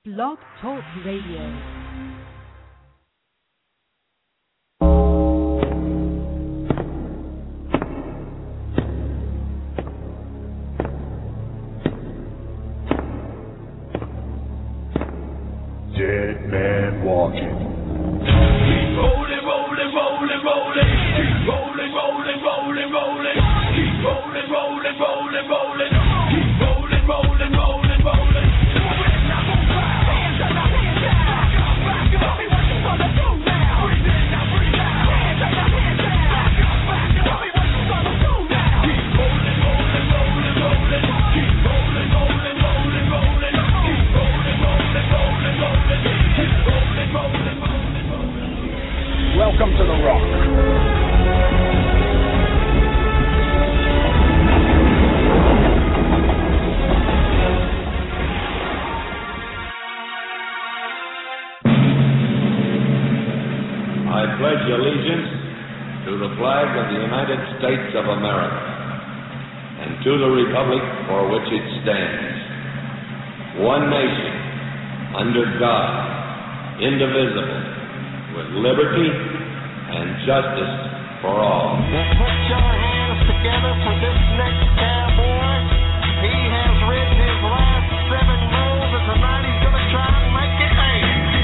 Blog Talk Radio. Dead man walking. Keep rolling, rolling, rolling, rolling. Keep rolling, rolling, rolling, rolling. Keep rolling, rolling, rolling, rolling. Keep rolling, rolling, rolling, rolling. Hands up, hands down. Back up, tell me what you gonna do now. Breathe in, now breathe out. Hands up, hands down. Back up, tell me what you gonna do now. Keep rolling, rolling, rolling, rolling. Keep rolling, rolling, rolling, rolling. Keep rolling, rolling, rolling, rolling. Keep rolling, rolling, rolling, rolling. Welcome to the Rock. I pledge allegiance to the flag of the United States of America and to the republic for which it stands, one nation, under God, indivisible, with liberty and justice for all. Put your hands together for this next cowboy. He has ridden his last 7 rows, and tonight he's going to try and make it 8.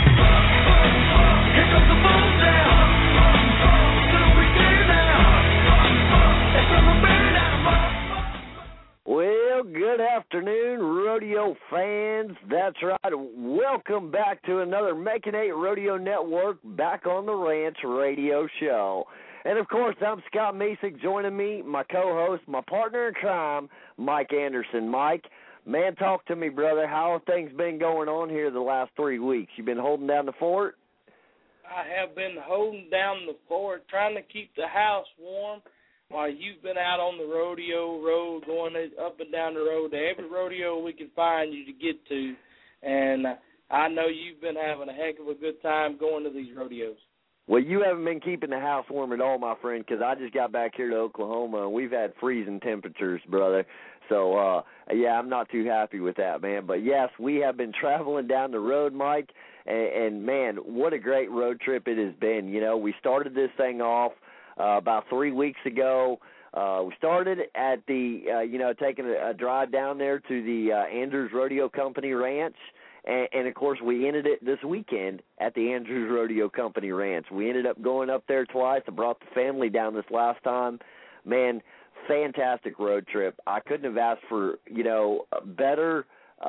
Here comes the boom down. Till we get down. It's gonna burn out. Well, good afternoon, rodeo fans. That's right. Welcome back to another Making 8 Rodeo Network Back on the Ranch radio show. And, of course, I'm Scott Mesick. Joining me, my co-host, my partner in crime, Mike Anderson. Mike, man, talk to me, brother. How have things been going on here the last 3 weeks? You been holding down the fort? I have been holding down the fort, trying to keep the house warm while you've been out on the rodeo road, going up and down the road to every rodeo we can find you to get to. And I know you've been having a heck of a good time going to these rodeos. Well, you haven't been keeping the house warm at all, my friend, because I just got back here to Oklahoma, and we've had freezing temperatures, brother. So, yeah, I'm not too happy with that, man. But, yes, we have been traveling down the road, Mike, and man, what a great road trip it has been. You know, we started this thing off about 3 weeks ago. We started at the, taking a drive down there to the Andrews Rodeo Company Ranch. And, of course, we ended it this weekend at the Andrews Rodeo Company Ranch. We ended up going up there twice. I brought the family down this last time. Man, fantastic road trip. I couldn't have asked for, better,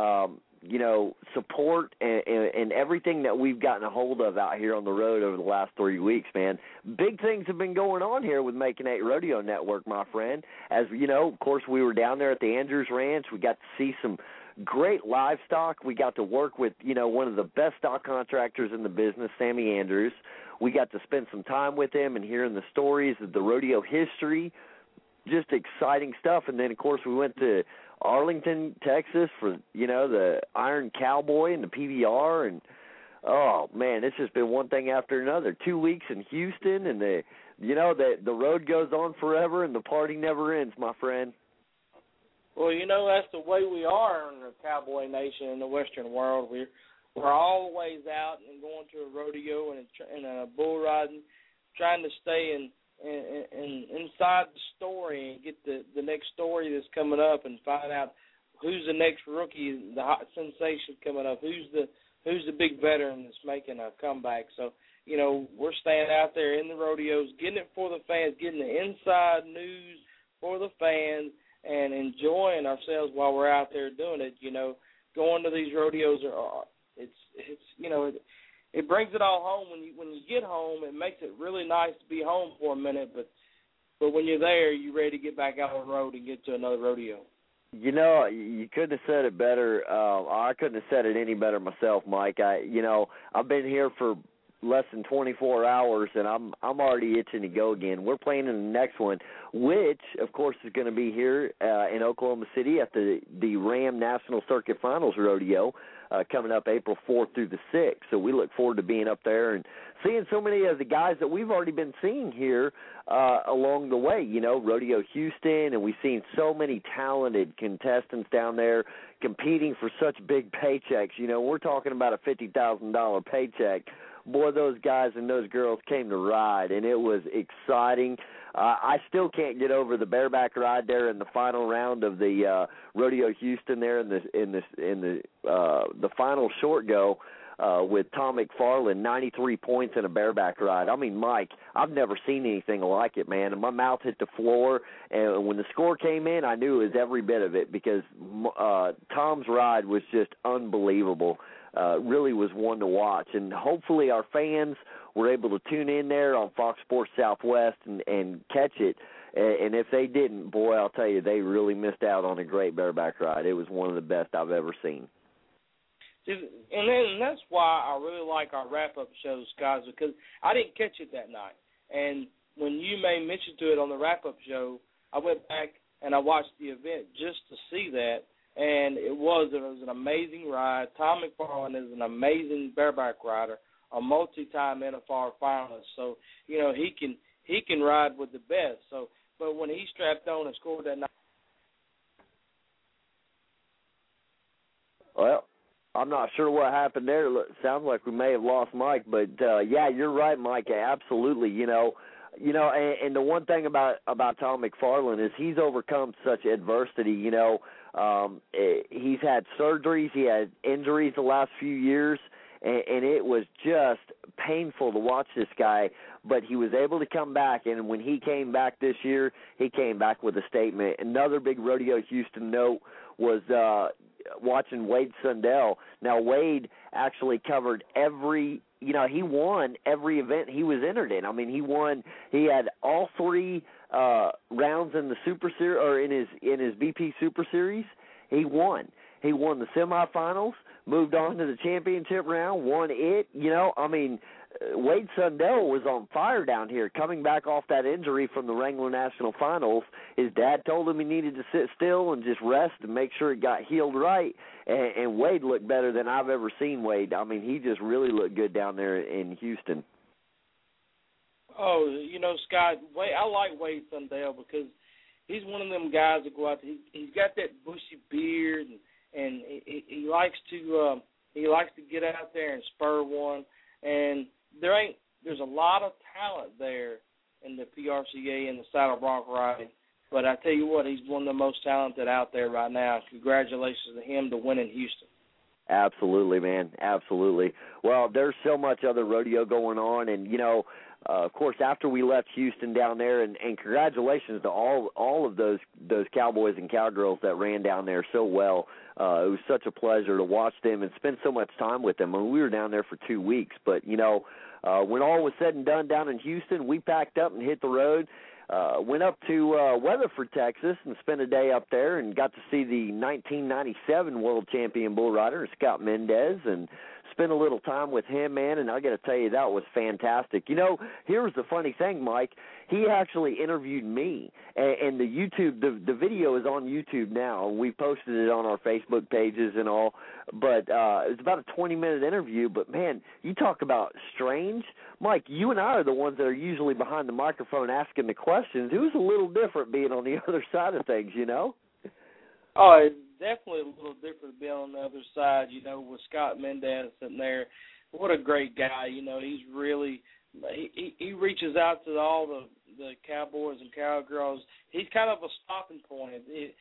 support and everything that we've gotten a hold of out here on the road over the last 3 weeks, man. Big things have been going on here with Making 8 Rodeo Network, my friend. As you know, of course, we were down there at the Andrews Ranch. We got to see some great livestock. We got to work with, one of the best stock contractors in the business, Sammy Andrews. We got to spend some time with him and hearing the stories of the rodeo history, just exciting stuff. And then, of course, we went to Arlington, Texas for, the Iron Cowboy and the PBR. And, oh, man, it's just been one thing after another. 2 weeks in Houston, and the road goes on forever and the party never ends, my friend. Well, that's the way we are in the Cowboy Nation in the Western world. We're always out and going to a rodeo and a bull riding, trying to stay inside the story and get the next story that's coming up and find out who's the next rookie, the hot sensation coming up, who's the big veteran that's making a comeback. So, we're staying out there in the rodeos, getting it for the fans, getting the inside news for the fans, and enjoying ourselves while we're out there doing it. Going to these rodeos it brings it all home. When you get home, it makes it really nice to be home for a minute. But when you're there, you're ready to get back out on the road and get to another rodeo. You couldn't have said it better. I couldn't have said it any better myself, Mike. I've been here for less than 24 hours, and I'm already itching to go again. We're playing in the next one, which, of course, is going to be here in Oklahoma City at the Ram National Circuit Finals Rodeo. coming up April 4th through the 6th. So we look forward to being up there and seeing so many of the guys that we've already been seeing here along the way. You know, Rodeo Houston, and we've seen so many talented contestants down there competing for such big paychecks. You know, we're talking about a $50,000 paycheck. Boy, those guys and those girls came to ride, and it was exciting. I still can't get over the bareback ride there in the final round of the Rodeo Houston there in the final short go with Tom McFarland, 93 points in a bareback ride. I mean, Mike, I've never seen anything like it, man. And my mouth hit the floor, and when the score came in, I knew it was every bit of it because Tom's ride was just unbelievable. Really was one to watch, and hopefully our fans were able to tune in there on Fox Sports Southwest and catch it. And if they didn't, boy, I'll tell you, they really missed out on a great bareback ride. It was one of the best I've ever seen. And that's why I really like our wrap-up shows, guys, because I didn't catch it that night. And when you made mention to it on the wrap-up show, I went back and I watched the event just to see that. And it was an amazing ride. Tom McFarland is an amazing bareback rider, a multi-time NFR finalist. So, you know, he can ride with the best. So, but when he strapped on and scored that night. Well, I'm not sure what happened there. Sounds like we may have lost Mike, but yeah, you're right, Mike. Absolutely. You know, and the one thing about Tom McFarland is he's overcome such adversity. You know, he's had surgeries, he had injuries the last few years, and it was just painful to watch this guy. But he was able to come back, and when he came back this year, he came back with a statement. Another big Rodeo Houston note was watching Wade Sundell. Now, Wade actually covered he won every event he was entered in. I mean, he had all three rounds in the Super Series, or in his BP Super Series. He won the semifinals, moved on to the championship round, won it. You know, I mean, Wade Sundell was on fire down here, coming back off that injury from the Wrangler National Finals. His dad told him he needed to sit still and just rest and make sure it got healed right, and Wade looked better than I've ever seen Wade. I mean, he just really looked good down there in Houston. Oh, you know, Scott, I like Wade Sundell because he's one of them guys that go out there. He's got that bushy beard, and he likes to get out there and spur one. And there's a lot of talent there in the PRCA and the saddle bronc riding. But I tell you what, he's one of the most talented out there right now. Congratulations to him to win in Houston. Absolutely, man. Absolutely. Well, there's so much other rodeo going on, and you know, of course, after we left Houston down there, and congratulations to all of those cowboys and cowgirls that ran down there so well. It was such a pleasure to watch them and spend so much time with them. I mean, we were down there for 2 weeks, but you know, when all was said and done down in Houston, we packed up and hit the road. Went up to Weatherford, Texas, and spent a day up there and got to see the 1997 world champion bull rider, Scott Mendez, and spent a little time with him, man, and I got to tell you, that was fantastic. You know, here's the funny thing, Mike. He actually interviewed me, and the video is on YouTube now. We posted it on our Facebook pages and all, but it was about a 20-minute interview, but, man, you talk about strange. Mike, you and I are the ones that are usually behind the microphone asking the questions. It was a little different being on the other side of things, you know? Oh, it's definitely a little different being on the other side, you know, with Scott Mendez sitting there. What a great guy, you know. He's really he reaches out to all the cowboys and cowgirls. He's kind of a stopping point.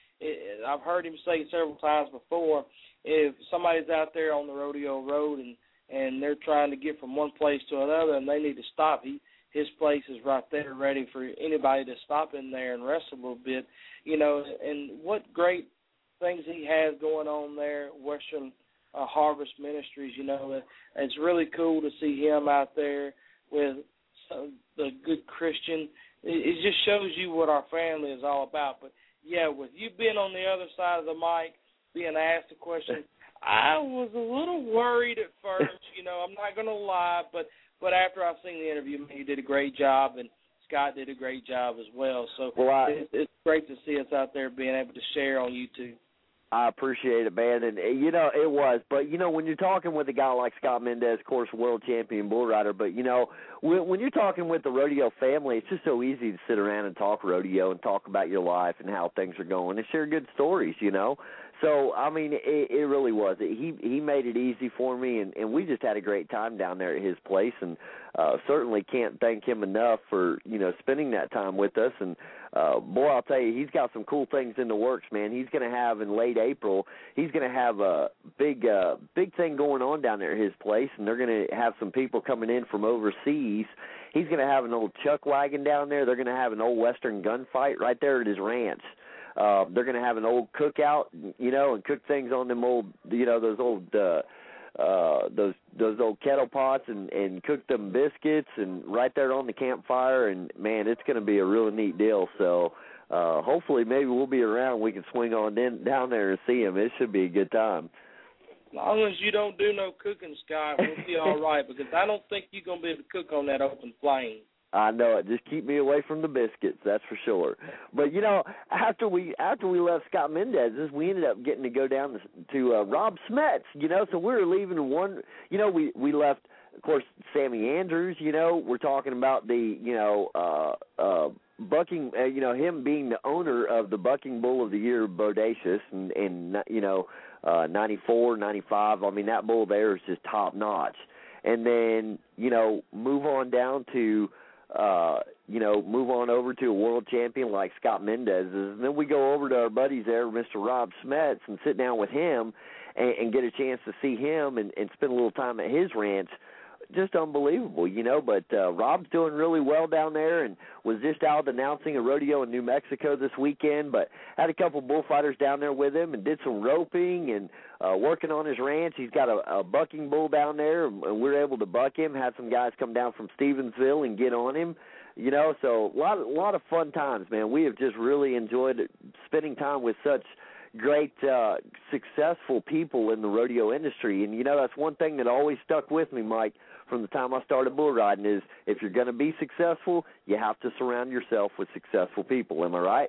I've heard him say several times before, if somebody's out there on the rodeo road and they're trying to get from one place to another and they need to stop, his place is right there ready for anybody to stop in there and rest a little bit, you know. And what great things he has going on there, Western Harvest Ministries, you know. It's really cool to see him out there with the good Christian. It just shows you what our family is all about. But, yeah, with you being on the other side of the mic, being asked a question, I was a little worried at first, you know. I'm not going to lie, but after I've seen the interview, you did a great job, and Scott did a great job as well. So it's great to see us out there being able to share on YouTube. I appreciate it, man. And, you know, it was. But, you know, when you're talking with a guy like Scott Mendez, of course, world champion bull rider, but, you know, when you're talking with the rodeo family, it's just so easy to sit around and talk rodeo and talk about your life and how things are going and share good stories, you know. So, I mean, it really was. He made it easy for me, and we just had a great time down there at his place, and certainly can't thank him enough for, you know, spending that time with us. And, boy, I'll tell you, he's got some cool things in the works, man. He's going to have in late April, he's going to have a big thing going on down there at his place, and they're going to have some people coming in from overseas. He's going to have an old chuck wagon down there. They're going to have an old Western gunfight right there at his ranch. They're going to have an old cookout, you know, and cook things on them old, you know, those old kettle pots and cook them biscuits and right there on the campfire. And, man, it's going to be a real neat deal. So hopefully maybe we'll be around. We can swing on down there and see him. It should be a good time. As long as you don't do no cooking, Scott, we'll be all right, because I don't think you're going to be able to cook on that open flame. I know it. Just keep me away from the biscuits, that's for sure. But, you know, after we left Scott Mendez's, we ended up getting to go down to Rob Smets, you know. So we were leaving one, you know, we left, of course, Sammy Andrews, you know. We're talking about the, you know, bucking, you know, him being the owner of the Bucking Bull of the Year, Bodacious, and you know, 94, 95. I mean, that bull there is just top notch. And then, you know, move on down to, you know, move on over to a world champion like Scott Mendez. And then we go over to our buddies there, Mr. Rob Smets, and sit down with him and get a chance to see him and spend a little time at his ranch. Just unbelievable, you know. But Rob's doing really well down there and was just out announcing a rodeo in New Mexico this weekend, but had a couple bullfighters down there with him and did some roping and working on his ranch. He's got a bucking bull down there, and we were able to buck him. Had some guys come down from Stevensville and get on him, you know. So a lot of fun times, man. We have just really enjoyed spending time with such great, successful people in the rodeo industry. And, you know, that's one thing that always stuck with me, Mike, from the time I started bull riding is if you're going to be successful, you have to surround yourself with successful people. Am I right?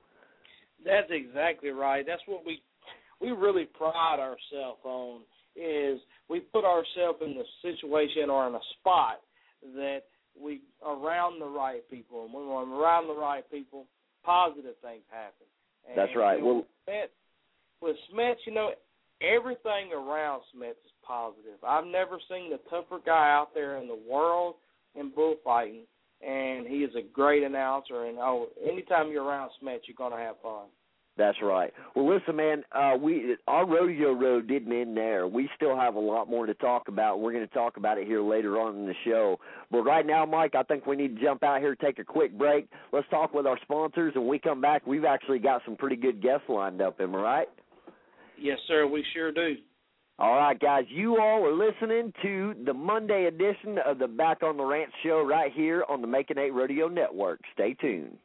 That's exactly right. That's what we really pride ourselves on, is we put ourselves in the situation or in a spot that we around the right people. And when we're around the right people, positive things happen. And, that's right. You know, with Smets, you know, everything around Smets is positive. I've never seen a tougher guy out there in the world in bullfighting, and he is a great announcer. And anytime you're around Smets, you're going to have fun. That's right. Well, listen, man, our rodeo road didn't end there. We still have a lot more to talk about. We're going to talk about it here later on in the show. But right now, Mike, I think we need to jump out here, take a quick break. Let's talk with our sponsors, and when we come back, we've actually got some pretty good guests lined up. Am I right? Yes, sir, we sure do. All right, guys, you all are listening to the Monday edition of the Back on the Ranch show right here on the Making 8 Rodeo Network. Stay tuned.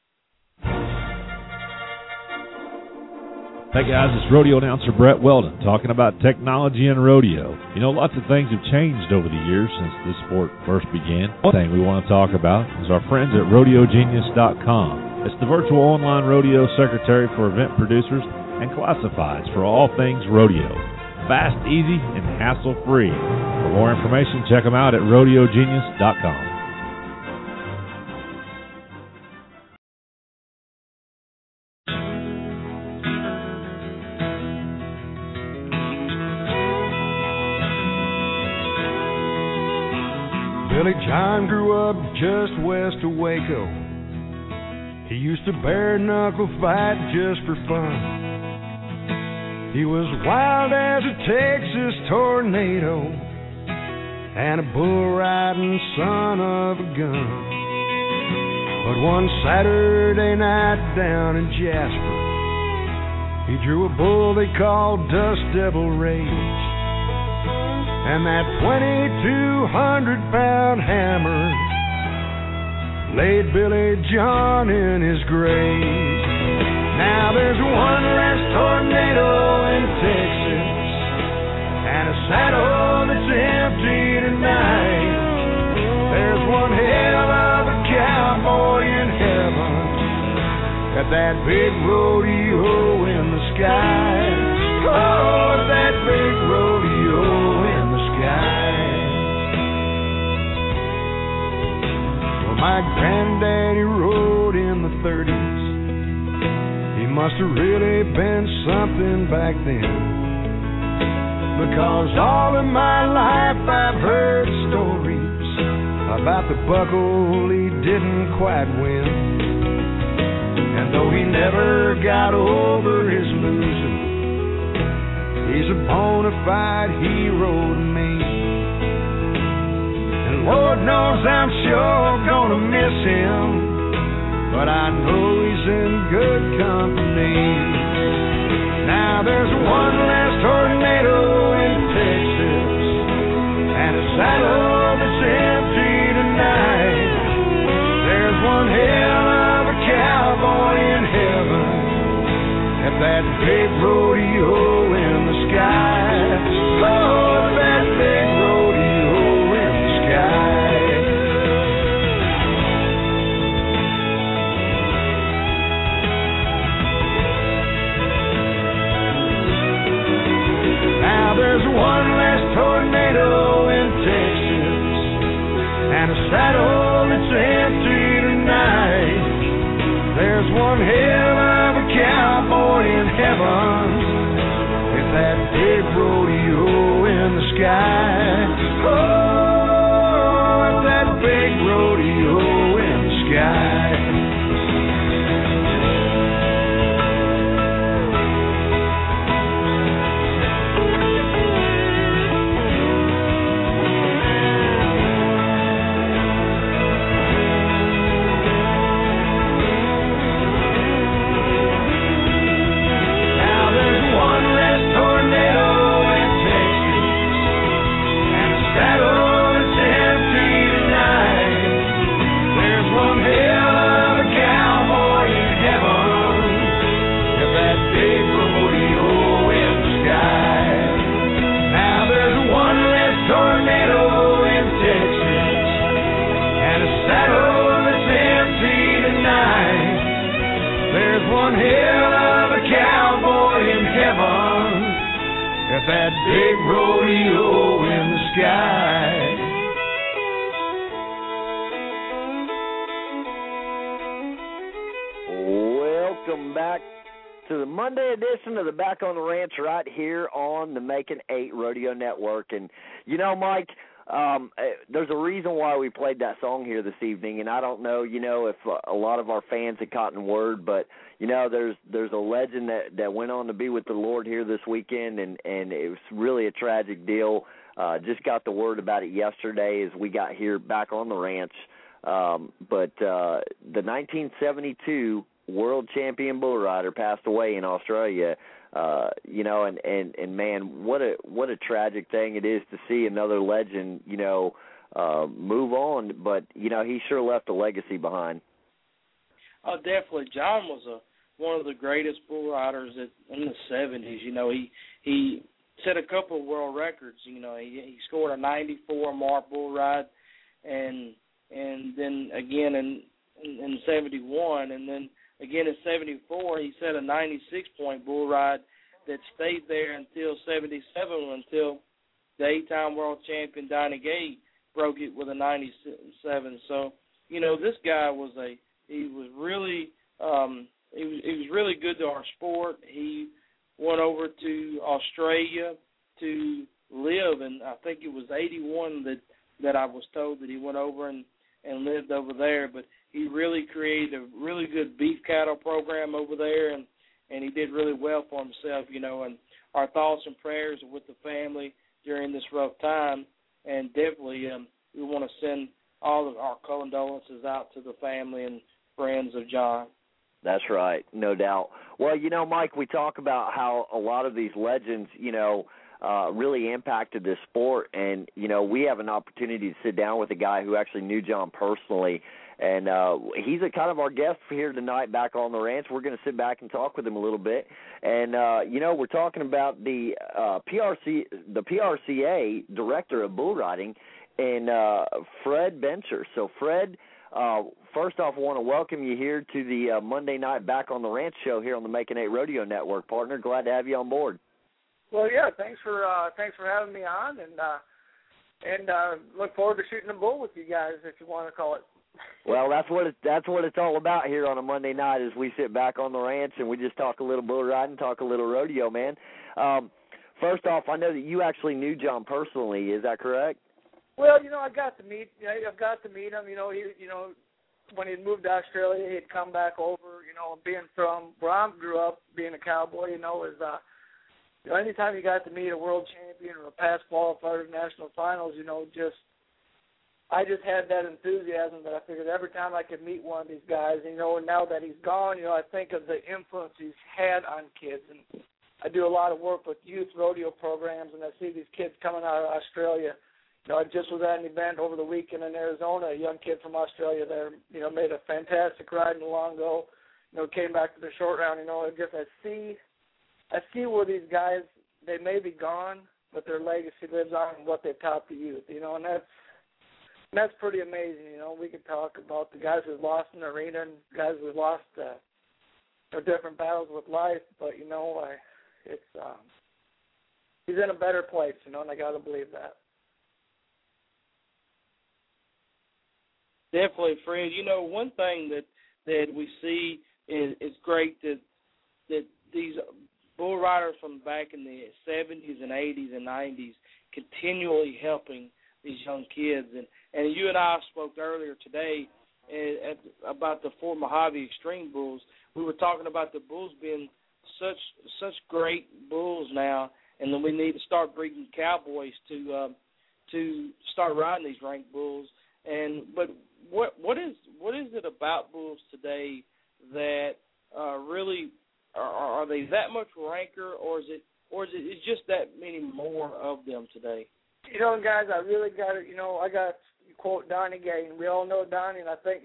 Hey guys, it's rodeo announcer Brett Weldon talking about technology and rodeo. You know, lots of things have changed over the years since this sport first began. One thing we want to talk about is our friends at RodeoGenius.com. It's the virtual online rodeo secretary for event producers and classifieds for all things rodeo. Fast, easy, and hassle-free. For more information, check them out at RodeoGenius.com. Billy John grew up just west of Waco. He used to bare-knuckle fight just for fun. He was wild as a Texas tornado and a bull-riding son of a gun. But one Saturday night down in Jasper, he drew a bull they called Dust Devil Rage. And that 2,200-pound hammer laid Billy John in his grave. Now there's one less tornado in Texas and a saddle that's empty tonight. There's one hell of a cowboy in heaven at that big rodeo in the sky. my granddaddy rode in the 30s. He must have really been something back then, because all of my life I've heard stories about the buckle he didn't quite win. And though he never got over his losing, he's a bona fide hero to me. And Lord knows I'm sure gonna miss him, but I know he's in good company. Now there's one less tornado in Texas, and a saddle that's empty tonight. There's one hell of a cowboy in heaven at that big rodeo in the sky. Oh, that big rodeo in the sky. Now there's one less tornado in Texas, and a saddle that's empty tonight. There's one hell of a cowboy in heaven with that big rodeo in the sky. Oh, with that big rodeo in the sky. That big rodeo in the sky. Welcome back to the Monday edition of the Back on the Ranch right here on the Making 8 Rodeo Network. And, you know, Mike, there's a reason why we played that song here this evening, and I don't know, you know, if a lot of our fans had gotten word, but, you know, there's a legend that went on to be with the Lord here this weekend, and it was really a tragic deal. Just got the word about it yesterday as we got here back on the ranch. But the 1972 world champion bull rider passed away in Australia. You know, and man, what a tragic thing it is to see another legend, you know, move on. But, you know, he sure left a legacy behind. Oh, definitely. John was one of the greatest bull riders in the 70s. You know, he set a couple of world records. You know, he scored a 94 mark bull ride, and then again in 71, and then again in 74, he set a 96-point bull ride that stayed there until 77, until the 8-time world champion Donnie Gay broke it with a 97. So, you know, this guy was really good to our sport. He went over to Australia to live, and I think it was 81 that I was told that he went over and lived over there. But he really created a really good beef cattle program over there, and he did really well for himself, you know. And our thoughts and prayers are with the family during this rough time, and definitely we want to send all of our condolences out to the family and friends of John. That's right, no doubt. Well, you know, Mike, we talk about how a lot of these legends, you know, really impacted this sport. And, you know, we have an opportunity to sit down with a guy who actually knew John personally. And he's a kind of our guest for here tonight back on the ranch. We're going to sit back and talk with him a little bit. And, you know, we're talking about the PRCA director of bull riding, and Fred Bencher. So, Fred, first off, I want to welcome you here to the Monday night Back on the Ranch show here on the Making 8 Rodeo Network, partner. Glad to have you on board. Well, yeah, thanks for having me on, and look forward to shooting a bull with you guys, if you want to call it Well, that's what it's all about here on a Monday night. Is we sit back on the ranch and we just talk a little bull riding, talk a little rodeo, man. First off, I know that you actually knew John personally. Is that correct? Well, I've got to meet him. When he'd moved to Australia, he'd come back over. Being from where I grew up, being a cowboy, anytime you got to meet a world champion or a past qualifier to national finals, I just had that enthusiasm that I figured every time I could meet one of these guys, and now that he's gone, I think of the influence he's had on kids. And I do a lot of work with youth rodeo programs, and I see these kids coming out of Australia. I just was at an event over the weekend in Arizona. A young kid from Australia there, made a fantastic ride in the long go. Came back to the short round. I see where these guys, they may be gone, but their legacy lives on in what they've taught the youth. And that's pretty amazing. We could talk about the guys who've lost in the arena and guys who've lost different battles with life, but it's he's in a better place, and I got to believe that. Definitely, Fred. One thing that we see is great that these bull riders from back in the 70s and 80s and 90s continually helping these young kids. And you and I spoke earlier today about the Fort Mojave Extreme Bulls. We were talking about the bulls being such great bulls now, and then we need to start breeding cowboys to start riding these ranked bulls. But what is it about bulls today that really are they that much ranker, or is it just that many more of them today? Guys, I really got it. I got to quote Donnie Gay, and we all know Donnie, and I think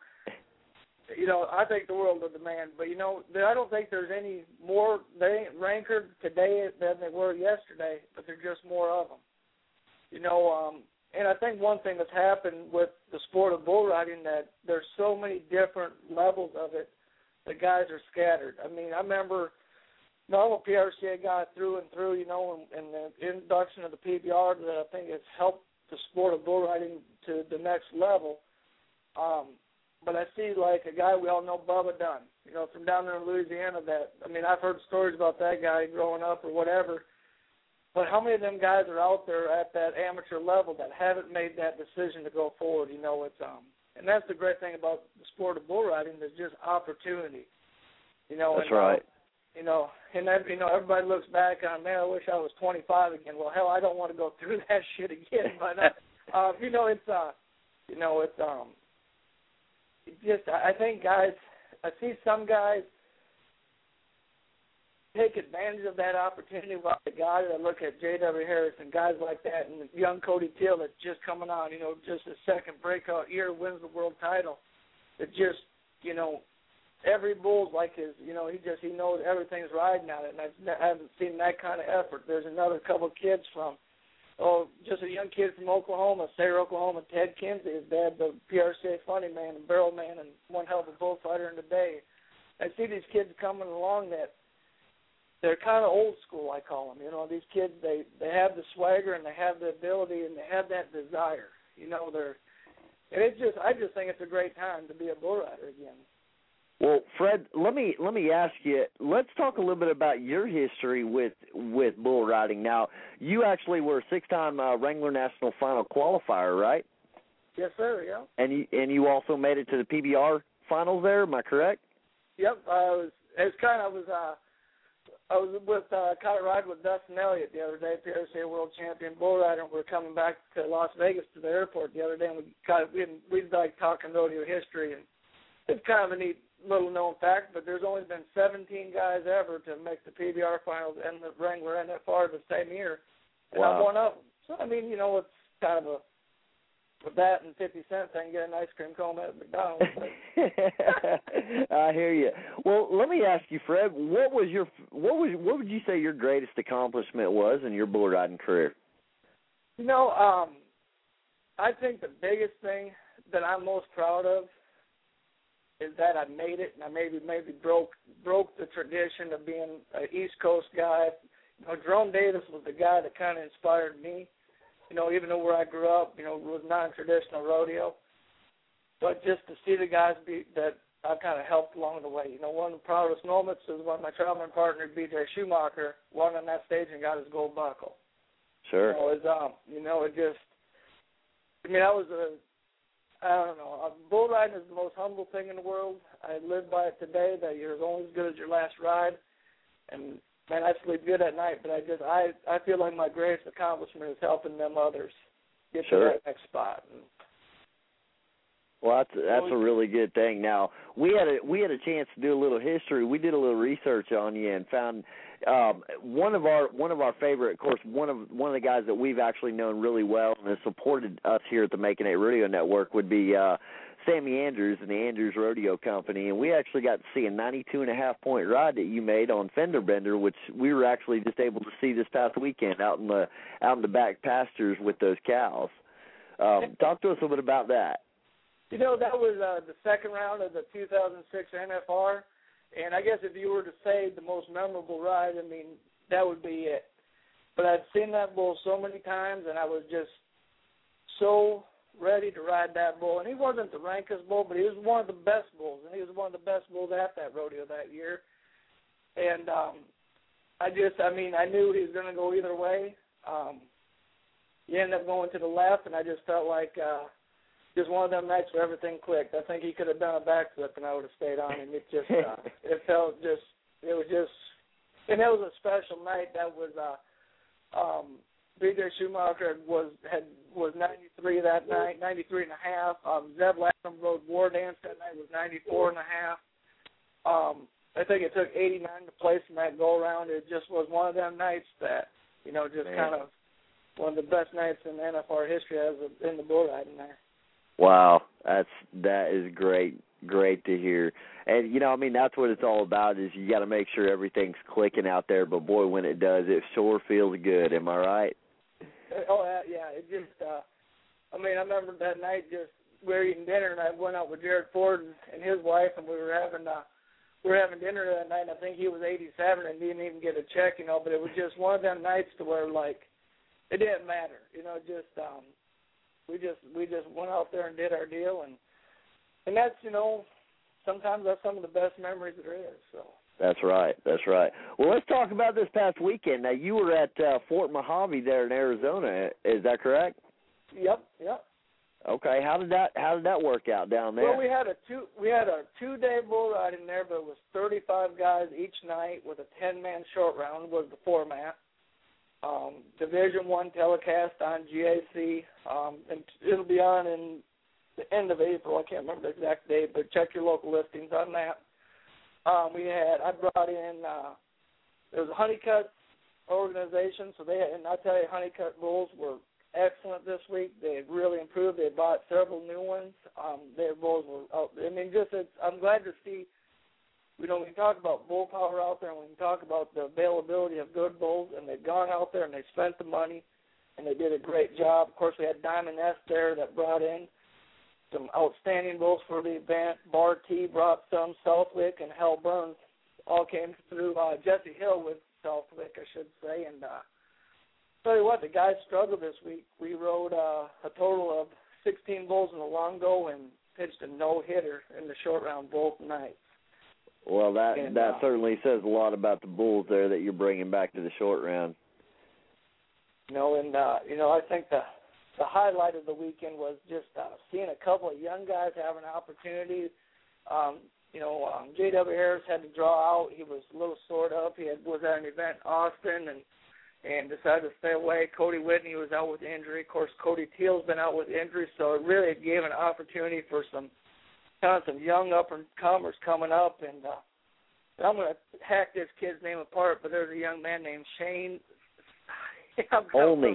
I think the world of the man. But I don't think there's any more. They ain't rankered today than they were yesterday, but there's just more of them. And I think one thing that's happened with the sport of bull riding, that there's so many different levels of it, the guys are scattered. I remember normal PRCA got through and through, and the introduction of the PBR that I think has helped the sport of bull riding to the next level. But I see like a guy we all know, Bubba Dunn, from down there in Louisiana. I've heard stories about that guy growing up or whatever. But how many of them guys are out there at that amateur level that haven't made that decision to go forward? And that's the great thing about the sport of bull riding. There's just opportunity. That's right. And everybody looks back on, man, I wish I was 25 again. Well, hell, I don't want to go through that shit again. But I think guys, I see some guys take advantage of that opportunity. While the guys, I look at J.W. Harris and guys like that, and young Cody Till that's just coming on, just his second breakout year, wins the world title. It just, every bull's like his, he knows everything's riding on it, and I haven't seen that kind of effort. There's another couple kids just a young kid from Oklahoma, Sayre, Oklahoma, Ted Kinsey. His dad's a PRCA funny man and barrel man and one hell of a bullfighter in the day. I see these kids coming along that they're kind of old school, I call them. These kids, they have the swagger and they have the ability and they have that desire. I just think it's a great time to be a bull rider again. Well, Fred, let me ask you. Let's talk a little bit about your history with bull riding. Now, you actually were a 6-time Wrangler National Final qualifier, right? Yes, sir. Yeah. And you also made it to the PBR finals there. Am I correct? Yep. I was caught a ride with Dustin Elliott the other day, PRCA World Champion bull rider. And we're coming back to Las Vegas to the airport the other day, and we like talking rodeo history, and it's kind of a neat little known fact, but there's only been 17 guys ever to make the PBR finals and the Wrangler NFR the same year, and wow. I'm one of them. So it's kind of with that and 50 cents, I can get an ice cream cone at McDonald's. I hear you. Well, let me ask you, Fred, what would you say your greatest accomplishment was in your bull riding career? I think the biggest thing that I'm most proud of is that I made it, and I maybe broke the tradition of being an East Coast guy. Jerome Davis was the guy that kind of inspired me. Even though where I grew up, was non-traditional rodeo. but just to see the guys that I've kind of helped along the way. One of the proudest moments is when my traveling partner, B.J. Schumacher, won on that stage and got his gold buckle. Sure. Bull riding is the most humble thing in the world. I live by it today, that you're only as good as your last ride. And, man, I sleep good at night, but I feel like my greatest accomplishment is helping them others get to that next spot. Well, that's a really good thing. Now, we had a chance to do a little history. We did a little research on you and found one of our favorite, of course, one of the guys that we've actually known really well and has supported us here at the Making It Radio Network would be Sammy Andrews and the Andrews Rodeo Company, and we actually got to see a 92.5-point ride that you made on Fender Bender, which we were actually just able to see this past weekend out in the back pastures with those cows. Talk to us a little bit about that. That was the second round of the 2006 NFR, and I guess if you were to say the most memorable ride, that would be it. But I'd seen that bull so many times, and I was just so ready to ride that bull. And he wasn't the rankest bull, but he was one of the best bulls, and he was one of the best bulls at that rodeo that year. And I knew he was going to go either way. He ended up going to the left, and I just felt like just one of them nights where everything clicked. I think he could have done a backflip, and I would have stayed on him. It just, it was a special night. That was, B.J. Schumacher was 93 that night, 93 and a half. Zeb Latham rode War Dance that night, was 94 and a half. I think it took 89 to place in that go-around. It just was one of them nights that, kind of one of the best nights in NFR history in the bull riding there. Wow, that is great to hear. And, that's what it's all about is you got to make sure everything's clicking out there. But, boy, when it does, it sure feels good. Am I right? Oh, yeah. It just, I remember that night we were eating dinner, and I went out with Jared Ford and his wife, and we were having dinner that night, and I think he was 87 and didn't even get a check, but it was just one of them nights to where, it didn't matter. We just went out there and did our deal, and that's, sometimes that's some of the best memories there is. So. That's right. Well, let's talk about this past weekend. Now, you were at Fort Mojave there in Arizona. Is that correct? Yep. Okay. How did that work out down there? Well, we had a 2-day bull ride in there, but it was 35 guys each night with a 10-man short round was the format. Division I telecast on GAC, and it'll be on in the end of April. I can't remember the exact date, but check your local listings on that. I brought in, there was a Honeycutt organization, and I'll tell you, Honeycutt bulls were excellent this week. They had really improved. They bought several new ones. Their bulls were, I'm glad to see, we can talk about bull power out there, and we can talk about the availability of good bulls, and they've gone out there and they spent the money, and they did a great job. Of course, we had Diamond S there that brought in some outstanding bulls for the event. Bar T brought some. Southwick and Hal Burns all came through. Jesse Hill with Southwick, I should say. And tell you what, the guys struggled this week. We rode a total of 16 bulls in the long go and pitched a no-hitter in the short round both nights. Well, that certainly says a lot about the bulls there that you're bringing back to the short round. I think the highlight of the weekend was just seeing a couple of young guys have an opportunity. J.W. Harris had to draw out. He was a little sore up. He was at an event in Austin and decided to stay away. Cody Whitney was out with injury. Of course, Cody Teal's been out with injury, so it really gave an opportunity for some young up-and-comers coming up. And I'm going to hack this kid's name apart, but there's a young man named Shane Olney.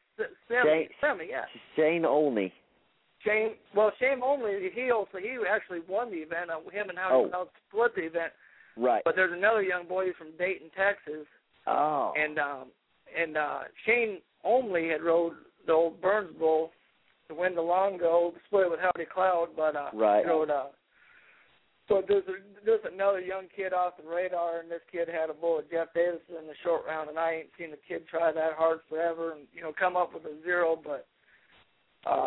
Shane Olney. Shane Olney, he actually won the event. Him and Howdy Cloud split the event. Right. But there's another young boy from Dayton, Texas. Oh. And Shane Olney had rode the old Burns Bull to win the long go, split with Howdy Cloud, but right. Rode. So there's another young kid off the radar, and this kid had a bull with Jeff Davis in the short round, and I ain't seen the kid try that hard forever and, come up with a 0. But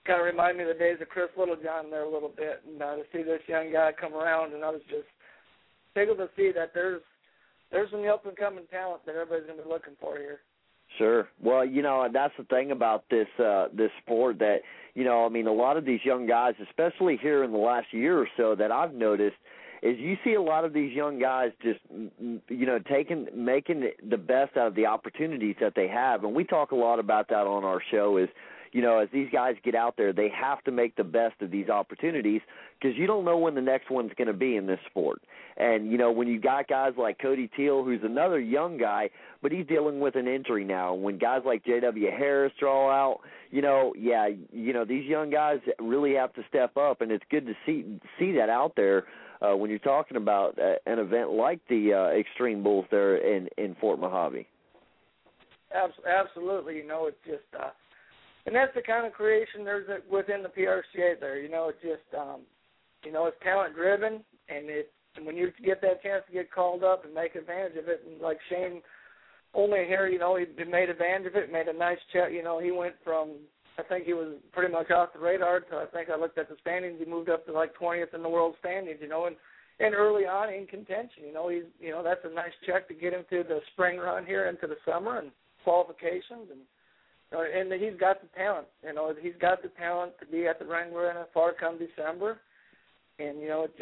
kind of reminded me of the days of Chris Littlejohn there a little bit, and to see this young guy come around, and I was just tickled to see that there's some up-and-coming talent that everybody's going to be looking for here. Sure. Well, that's the thing about this sport that, I mean, a lot of these young guys, especially here in the last year or so that I've noticed, is you see a lot of these young guys just, making the best out of the opportunities that they have. And we talk a lot about that on our show is, as these guys get out there, they have to make the best of these opportunities because you don't know when the next one's going to be in this sport. And, when you got guys like Cody Teal, who's another young guy, but he's dealing with an injury now. When guys like J.W. Harris draw out, these young guys really have to step up, and it's good to see that out there when you're talking about an event like the Extreme Bulls there in Fort Mojave. Absolutely. It's just and that's the kind of creation there's within the PRCA there. It's just, it's talent-driven, and when you get that chance to get called up and make advantage of it, and like Shane only here, he made advantage of it, made a nice check. He went from, I think he was pretty much off the radar to, I think I looked at the standings, he moved up to like 20th in the world standings, and early on in contention. He's, that's a nice check to get him through the spring run here into the summer and qualifications, and he's got the talent. He's got the talent to be at the Wrangler NFR come December, and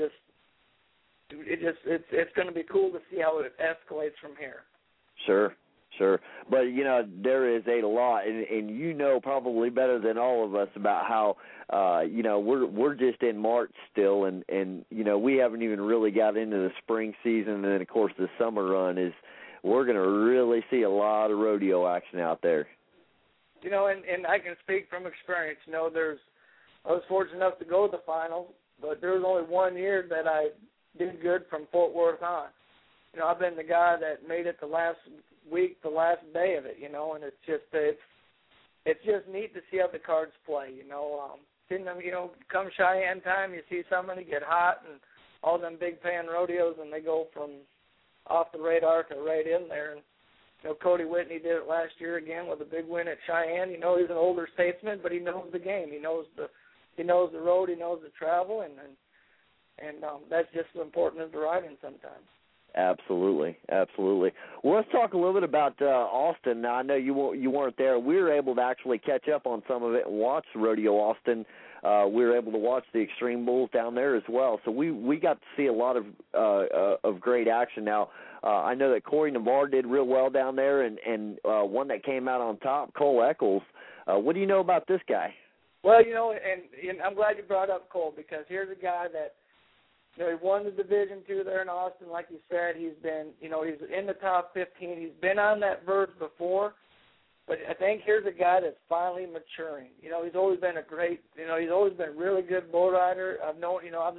it's going to be cool to see how it escalates from here. Sure. But, there is a lot, and probably better than all of us about how, we're just in March still, and we haven't even really got into the spring season, and then, of course, the summer run is we're going to really see a lot of rodeo action out there. And I can speak from experience. I was fortunate enough to go to the finals, but there was only 1 year that I did good from Fort Worth on. I've been the guy that made it the last week, the last day of it, and it's just neat to see how the cards play, come Cheyenne time, you see somebody get hot and all them big pan rodeos, and they go from off the radar to right in there. And Cody Whitney did it last year again with a big win at Cheyenne. He's an older statesman, but he knows the game. He knows the road. He knows the travel, and that's just as important as the riding sometimes. Absolutely. Well, let's talk a little bit about Austin. Now, I know you weren't there. We were able to actually catch up on some of it and watch Rodeo Austin. We were able to watch the Extreme Bulls down there as well. So we got to see a lot of great action. Now, I know that Corey Navarre did real well down there, and one that came out on top, Cole Eccles. What do you know about this guy? Well, and I'm glad you brought up Cole, because here's a guy that, he won the Division II there in Austin, like you said. He's been, he's in the top 15. He's been on that verge before, but I think here's a guy that's finally maturing. He's always been he's always been a really good bull rider. I've known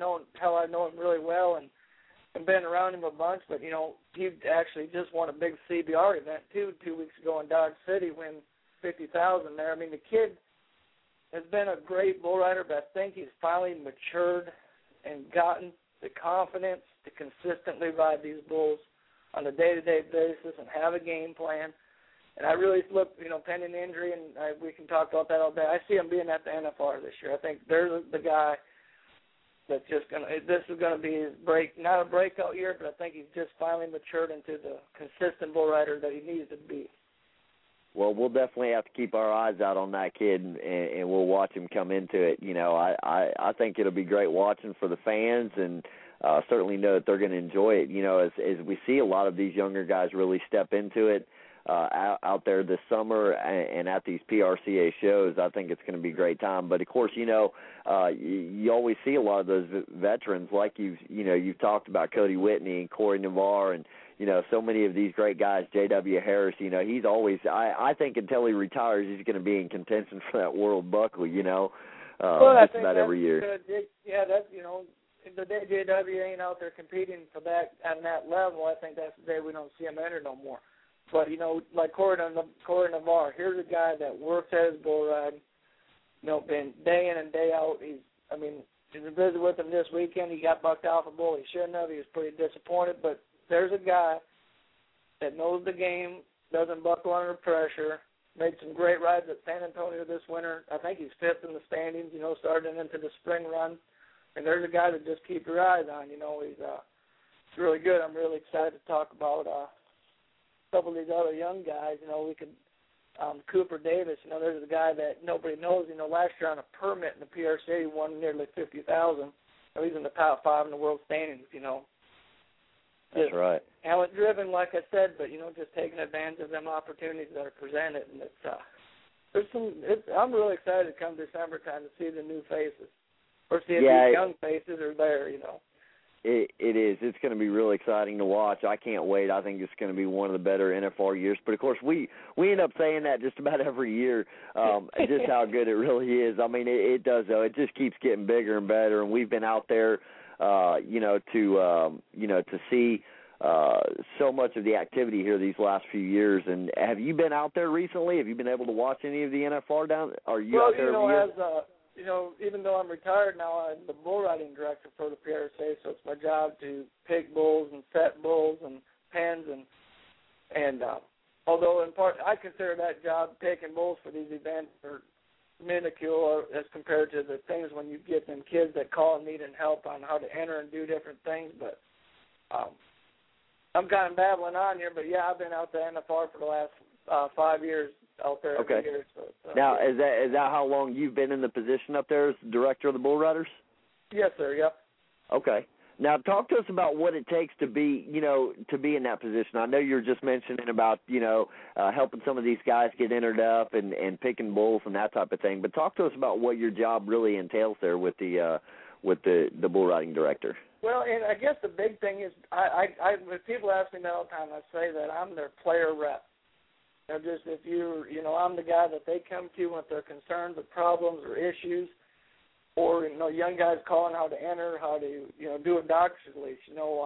him really well and been around him a bunch, but, he actually just won a big CBR event, too, 2 weeks ago in Dodge City, win $50,000 there. I mean, the kid has been a great bull rider, but I think he's finally matured and gotten the confidence to consistently ride these bulls on a day-to-day basis and have a game plan. And I really look, pending injury, and we can talk about that all day. I see him being at the NFR this year. I think there's the guy that's just this is going to be his not a breakout year, but I think he's just finally matured into the consistent bull rider that he needs to be. Well, we'll definitely have to keep our eyes out on that kid, and we'll watch him come into it. I think it'll be great watching for the fans, and certainly know that they're going to enjoy it. As we see a lot of these younger guys really step into it out there this summer and at these PRCA shows, I think it's going to be a great time. But, of course, you always see a lot of those veterans, like you've talked about Cody Whitney and Corey Navarre and, so many of these great guys, J.W. Harris, he's always, I think until he retires, he's going to be in contention for that World Buckley, well, just about every year. That's, the day J.W. ain't out there competing for that at that level, I think that's the day we don't see him enter no more. But, like Corey Navarre, here's a guy that works at his bull riding, been day in and day out. I visited with him this weekend. He got bucked off a bull. He shouldn't have. He was pretty disappointed, but there's a guy that knows the game, doesn't buckle under pressure, made some great rides at San Antonio this winter. I think he's 5th in the standings, starting into the spring run. And there's a guy to just keep your eyes on. He's really good. I'm really excited to talk about a couple of these other young guys. We could Cooper Davis. There's a guy that nobody knows. Last year on a permit in the PRCA, he won nearly $50,000. He's in the top 5 in the world standings. That's right. Talent driven, like I said, but just taking advantage of them opportunities that are presented, and I'm really excited to come December time to see the new faces, or see if these young faces are there. It is. It's going to be really exciting to watch. I can't wait. I think it's going to be one of the better NFR years. But, of course, we end up saying that just about every year, just how good it really is. I mean, it does, though. It just keeps getting bigger and better. And we've been out there, to see so much of the activity here these last few years. And have you been out there recently? Have you been able to watch any of the NFR down? Are you out there every year? Even though I'm retired now, I'm the bull riding director for the PRCA, so it's my job to pick bulls and set bulls and pens, and although in part I consider that job taking bulls for these events are minuscule as compared to the things when you get them kids that call and needing help on how to enter and do different things. But I'm kind of babbling on here, but I've been out to NFR for the last 5 years. Out there every year. So, now, is that how long you've been in the position up there as director of the Bull Riders? Yes, sir. Yep. Okay. Now, talk to us about what it takes to be, to be in that position. I know you were just mentioning about, helping some of these guys get entered up and picking bulls and that type of thing. But talk to us about what your job really entails there with the bull riding director. Well, and I guess the big thing is, when people ask me that all the time, I say that I'm their player rep. Just if I'm the guy that they come to with their concerns or problems or issues, or young guys calling how to enter, how to do a doctor's leash.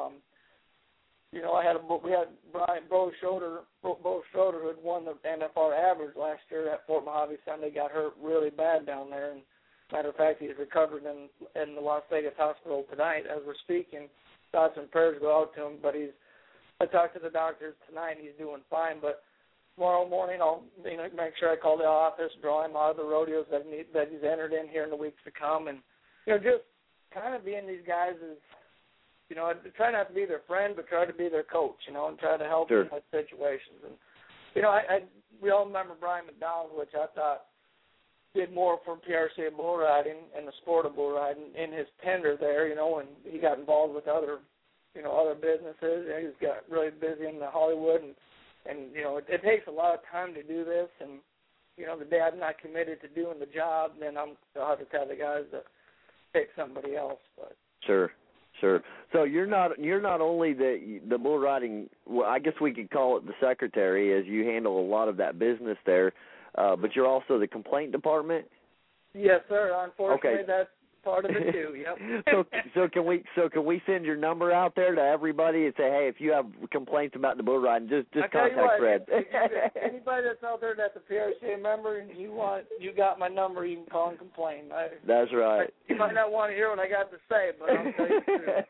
We had Brian Bo Schroeder who had won the NFR average last year at Fort Mojave Sunday. Got hurt really bad down there, and matter of fact, he's recovered in the Las Vegas hospital tonight as we're speaking. Thoughts and prayers go out to him, but I talked to the doctors tonight, and he's doing fine, but tomorrow morning, I'll make sure I call the office, draw him out of the rodeos that he's entered in here in the weeks to come, and just kind of being these guys is, I try not to be their friend, but try to be their coach, and try to help them with situations. And we all remember Brian McDonald, which I thought did more for PRCA bull riding and the sport of bull riding in his tender there, when he got involved with other businesses. He's got really busy in the Hollywood and it takes a lot of time to do this, and, the day I'm not committed to doing the job, then I'll have to tell the guys to pick somebody else. But Sure. So you're not only the bull riding, well, I guess we could call it the secretary, as you handle a lot of that business there, but you're also the complaint department? Yes, sir. Unfortunately, that's part of it too. Yep. So can we send your number out there to everybody and say, hey, if you have complaints about the bull riding, just contact Fred. Anybody that's out there that's a PRCA member and you got my number, you can call and complain. That's right. You might not want to hear what I got to say, but I'll tell you the truth.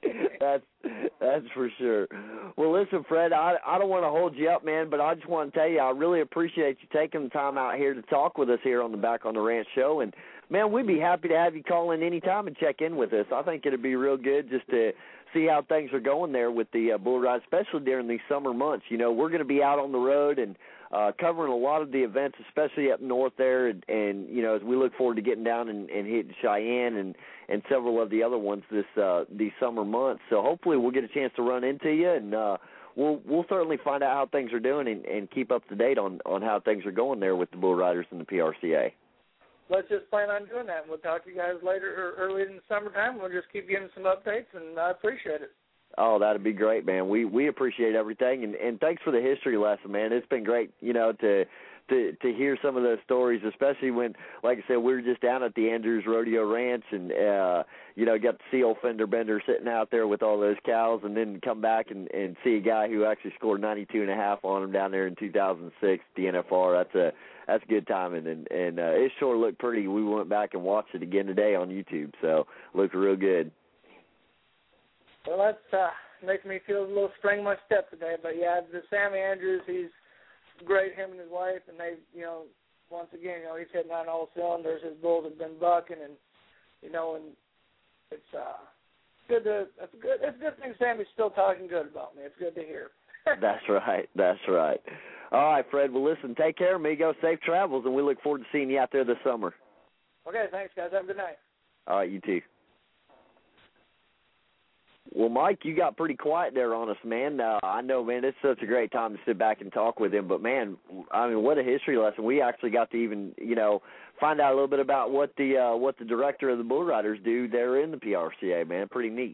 That's for sure. Well, listen, Fred, I don't want to hold you up, man, but I just want to tell you I really appreciate you taking the time out here to talk with us here on the Back on the Ranch show. And, man, we'd be happy to have you call in any time and check in with us. I think it'd be real good just to see how things are going there with the bull ride, especially during these summer months. We're going to be out on the road and covering a lot of the events, especially up north there. And as we look forward to getting down and hitting Cheyenne and several of the other ones these summer months. So hopefully we'll get a chance to run into you, and we'll certainly find out how things are doing and keep up to date on how things are going there with the bull riders and the PRCA. Let's just plan on doing that. We'll talk to you guys later or early in the summertime. We'll just keep giving some updates, and I appreciate it. Oh, that'd be great, man. We appreciate everything, and thanks for the history lesson, man. It's been great, to hear some of those stories, especially when, like I said, we were just down at the Andrews Rodeo Ranch and, got to see old Fender Bender sitting out there with all those cows, and then come back and see a guy who actually scored 92.5 on him down there in 2006 at the NFR. That's good timing, and it sure looked pretty. We went back and watched it again today on YouTube, so it looked real good. Well, that makes me feel a little spring in my step today. But, the Sammy Andrews, he's great, him and his wife, and they, you know, once again, you know, he's hitting on all cylinders. His bulls have been bucking, and you know, and it's good to it's a good thing Sammy's still talking good about me. It's good to hear. That's right. That's right. All right, Fred. Well, listen, take care, amigo. Safe travels, and we look forward to seeing you out there this summer. Okay, thanks, guys. Have a good night. All right, you too. Well, Mike, you got pretty quiet there on us, man. I know, man, it's such a great time to sit back and talk with him. But, man, I mean, what a history lesson. We actually got to even, you know, find out a little bit about what the director of the Bull Riders do there in the PRCA, man. Pretty neat.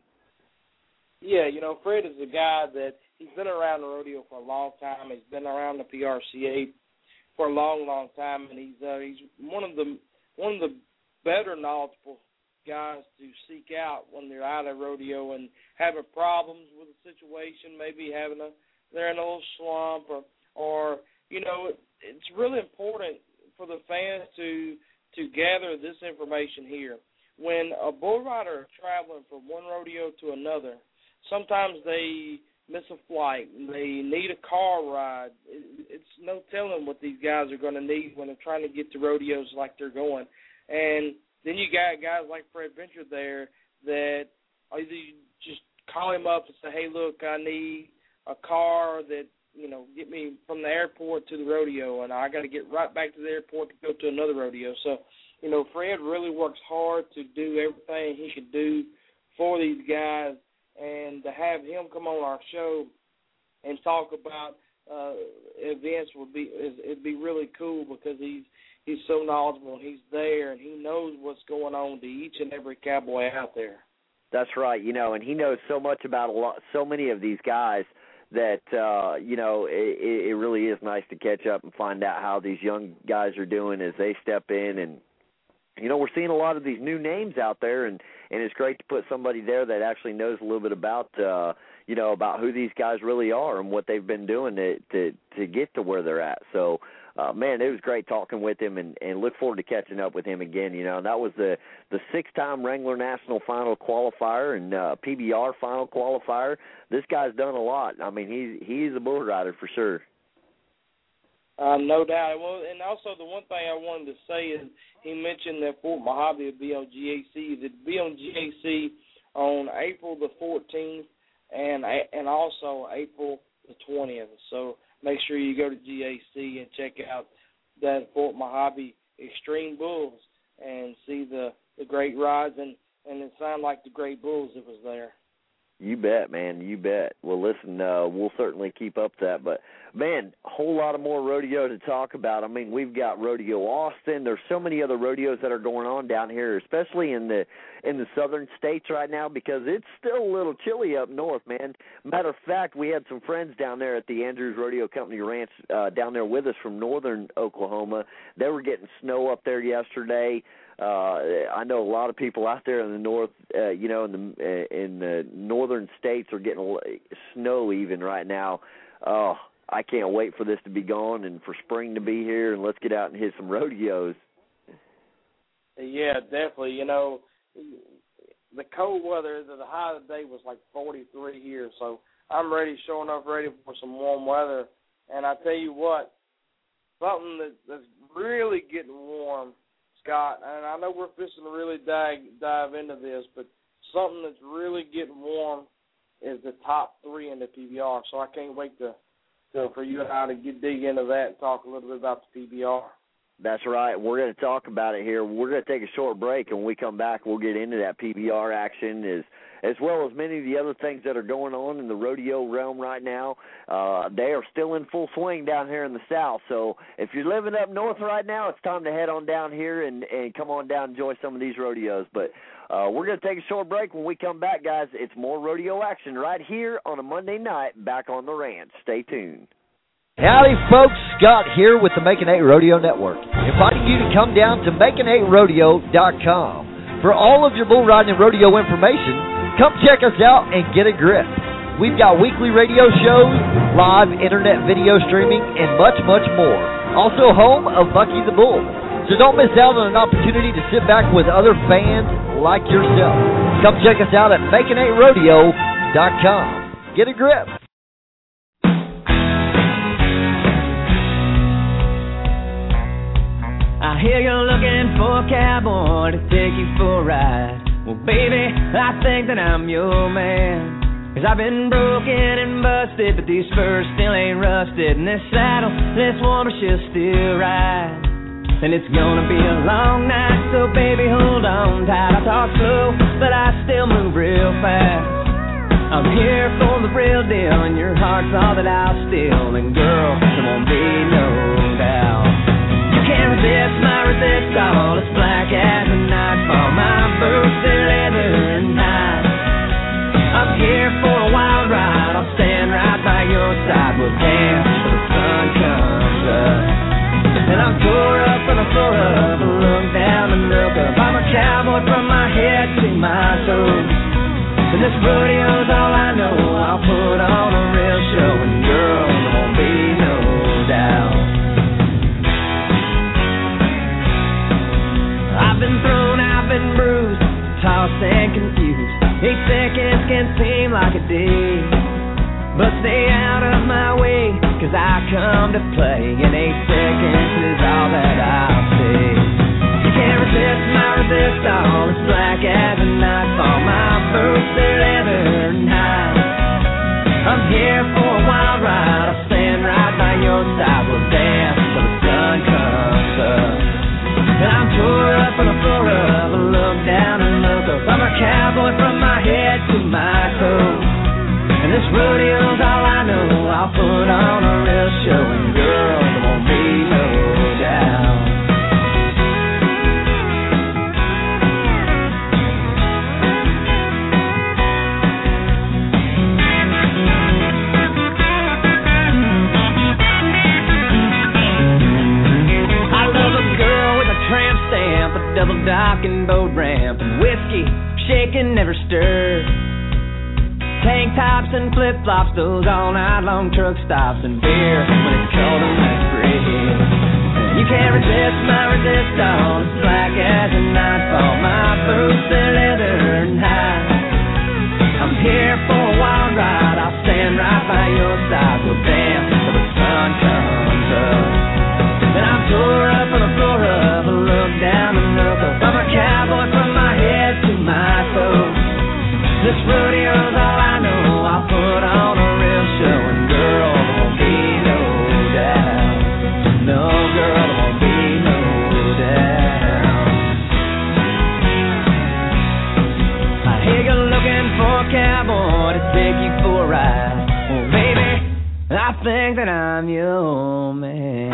Yeah, you know, Fred is a guy that he's been around the rodeo for a long time. He's been around the PRCA for a long, long time, and he's one of the better knowledgeable guys to seek out when they're out at rodeo and having problems with a situation, maybe they're in a little slump, or you know, it's really important for the fans to gather this information here. When a bull rider is traveling from one rodeo to another, sometimes they miss a flight, they need a car ride. It's no telling what these guys are going to need when they're trying to get to rodeos like they're going. And then you got guys like Fred Venture there that either you just call him up and say, hey, look, I need a car that, you know, get me from the airport to the rodeo, and I got to get right back to the airport to go to another rodeo. So, you know, Fred really works hard to do everything he can do for these guys, and to have him come on our show and talk about events it'd be really cool, because he's so knowledgeable, and he's there, and he knows what's going on to each and every cowboy out there. That's right, you know, and he knows so much about so many of these guys that, you know, it really is nice to catch up and find out how these young guys are doing as they step in. And, you know, we're seeing a lot of these new names out there, and it's great to put somebody there that actually knows a little bit about, you know, about who these guys really are and what they've been doing to get to where they're at. So, man, it was great talking with him, and look forward to catching up with him again. You know, and that was the 6-time Wrangler National Final qualifier and PBR Final qualifier. This guy's done a lot. I mean, he's a bull rider for sure. No doubt. Well, and also the one thing I wanted to say is he mentioned that Fort Mojave would be on GAC. It'd be on GAC on April the 14th and also April the 20th. So make sure you go to GAC and check out that Fort Mojave Extreme Bulls and see the great rides, and it sounded like the great bulls that was there. You bet, man. You bet. Well, listen, we'll certainly keep up that. But, man, a whole lot of more rodeo to talk about. I mean, we've got Rodeo Austin. There's so many other rodeos that are going on down here, especially in the southern states right now, because it's still a little chilly up north, man. Matter of fact, we had some friends down there at the Andrews Rodeo Company Ranch down there with us from northern Oklahoma. They were getting snow up there yesterday. I know a lot of people out there in the north, you know, in the northern states are getting snow even right now. Oh, I can't wait for this to be gone and for spring to be here, and let's get out and hit some rodeos. Yeah, definitely. You know, the cold weather, the high of the day was like 43 here, so I'm sure enough ready for some warm weather. And I tell you what, something that's really getting warm, Scott, and I know we're fixing to really dive into this, but something that's really getting warm is the top 3 in the PBR. So I can't wait for you and I to dig into that and talk a little bit about the PBR. That's right. We're going to talk about it here. We're going to take a short break, and when we come back, we'll get into that PBR action as well as many of the other things that are going on in the rodeo realm right now. They are still in full swing down here in the south. So if you're living up north right now, it's time to head on down here and come on down and enjoy some of these rodeos. But we're going to take a short break. When we come back, guys, it's more rodeo action right here on a Monday night back on the ranch. Stay tuned. Howdy, folks. Scott here with the Making 8 Rodeo Network, inviting you to come down to making8rodeo.com. For all of your bull riding and rodeo information, come check us out and get a grip. We've got weekly radio shows, live internet video streaming, and much, much more. Also home of Bucky the Bull. So don't miss out on an opportunity to sit back with other fans like yourself. Come check us out at making8rodeo.com. Get a grip. I hear you're looking for a cowboy to take you for a ride. Well, baby, I think that I'm your man. 'Cause I've been broken and busted, but these spurs still ain't rusted. And this saddle, this woman, she'll still ride. And it's gonna be a long night, so baby, hold on tight. I talk slow, but I still move real fast. I'm here for the real deal, and your heart's all that I'll steal. And girl, there won't be no doubt. You can't resist my resistance. It's black as a nightfall. My boots, they're leather and hide. I'm here for a wild ride. I'll stand right by your side. We'll dance till the sun comes up. And I'll tore up on the floor up and look down and look up. I'm a cowboy from my head to my toes. And this rodeo's all I know. I'll put on a real show, and girl, there won't be no doubt. I've been thrown, I've been bruised, tossed and confused. 8 seconds can seem like a day, but stay out of my way, 'cause I come to play, and 8 seconds is all that I'll say. You can't resist my resistance. It's black as a nightfall. My boots, they're leather and hide. I'm here for a wild ride. I'll stand right by your side. We'll dance till the sun comes up. And I'm tore up on the floor up and look down and look up. I'm a cowboy from my head to my toes. And this rodeo's all I know. I'll put on a real show, and girl, there won't be no doubt. Double dock and boat ramp and whiskey, shaking, never stirred. Tank tops and flip-flops, those all-night-long truck stops, and beer when it's cold and it's free. You can't resist my resistance. It's black as a nightfall. My boots, they're leather and hide. I'm here for a wild ride. I'll stand right by your side. We'll dance till the sun comes up. And I'm tore up on the floor up and look down and look up. I'm a cowboy from my head to my toes. This rodeo's all I know. I'll put on a real show, and girl, there won't be no doubt. No, girl, there won't be no doubt. I hear you're looking for a cowboy to take you for a ride. Well, baby, I think that I'm your man.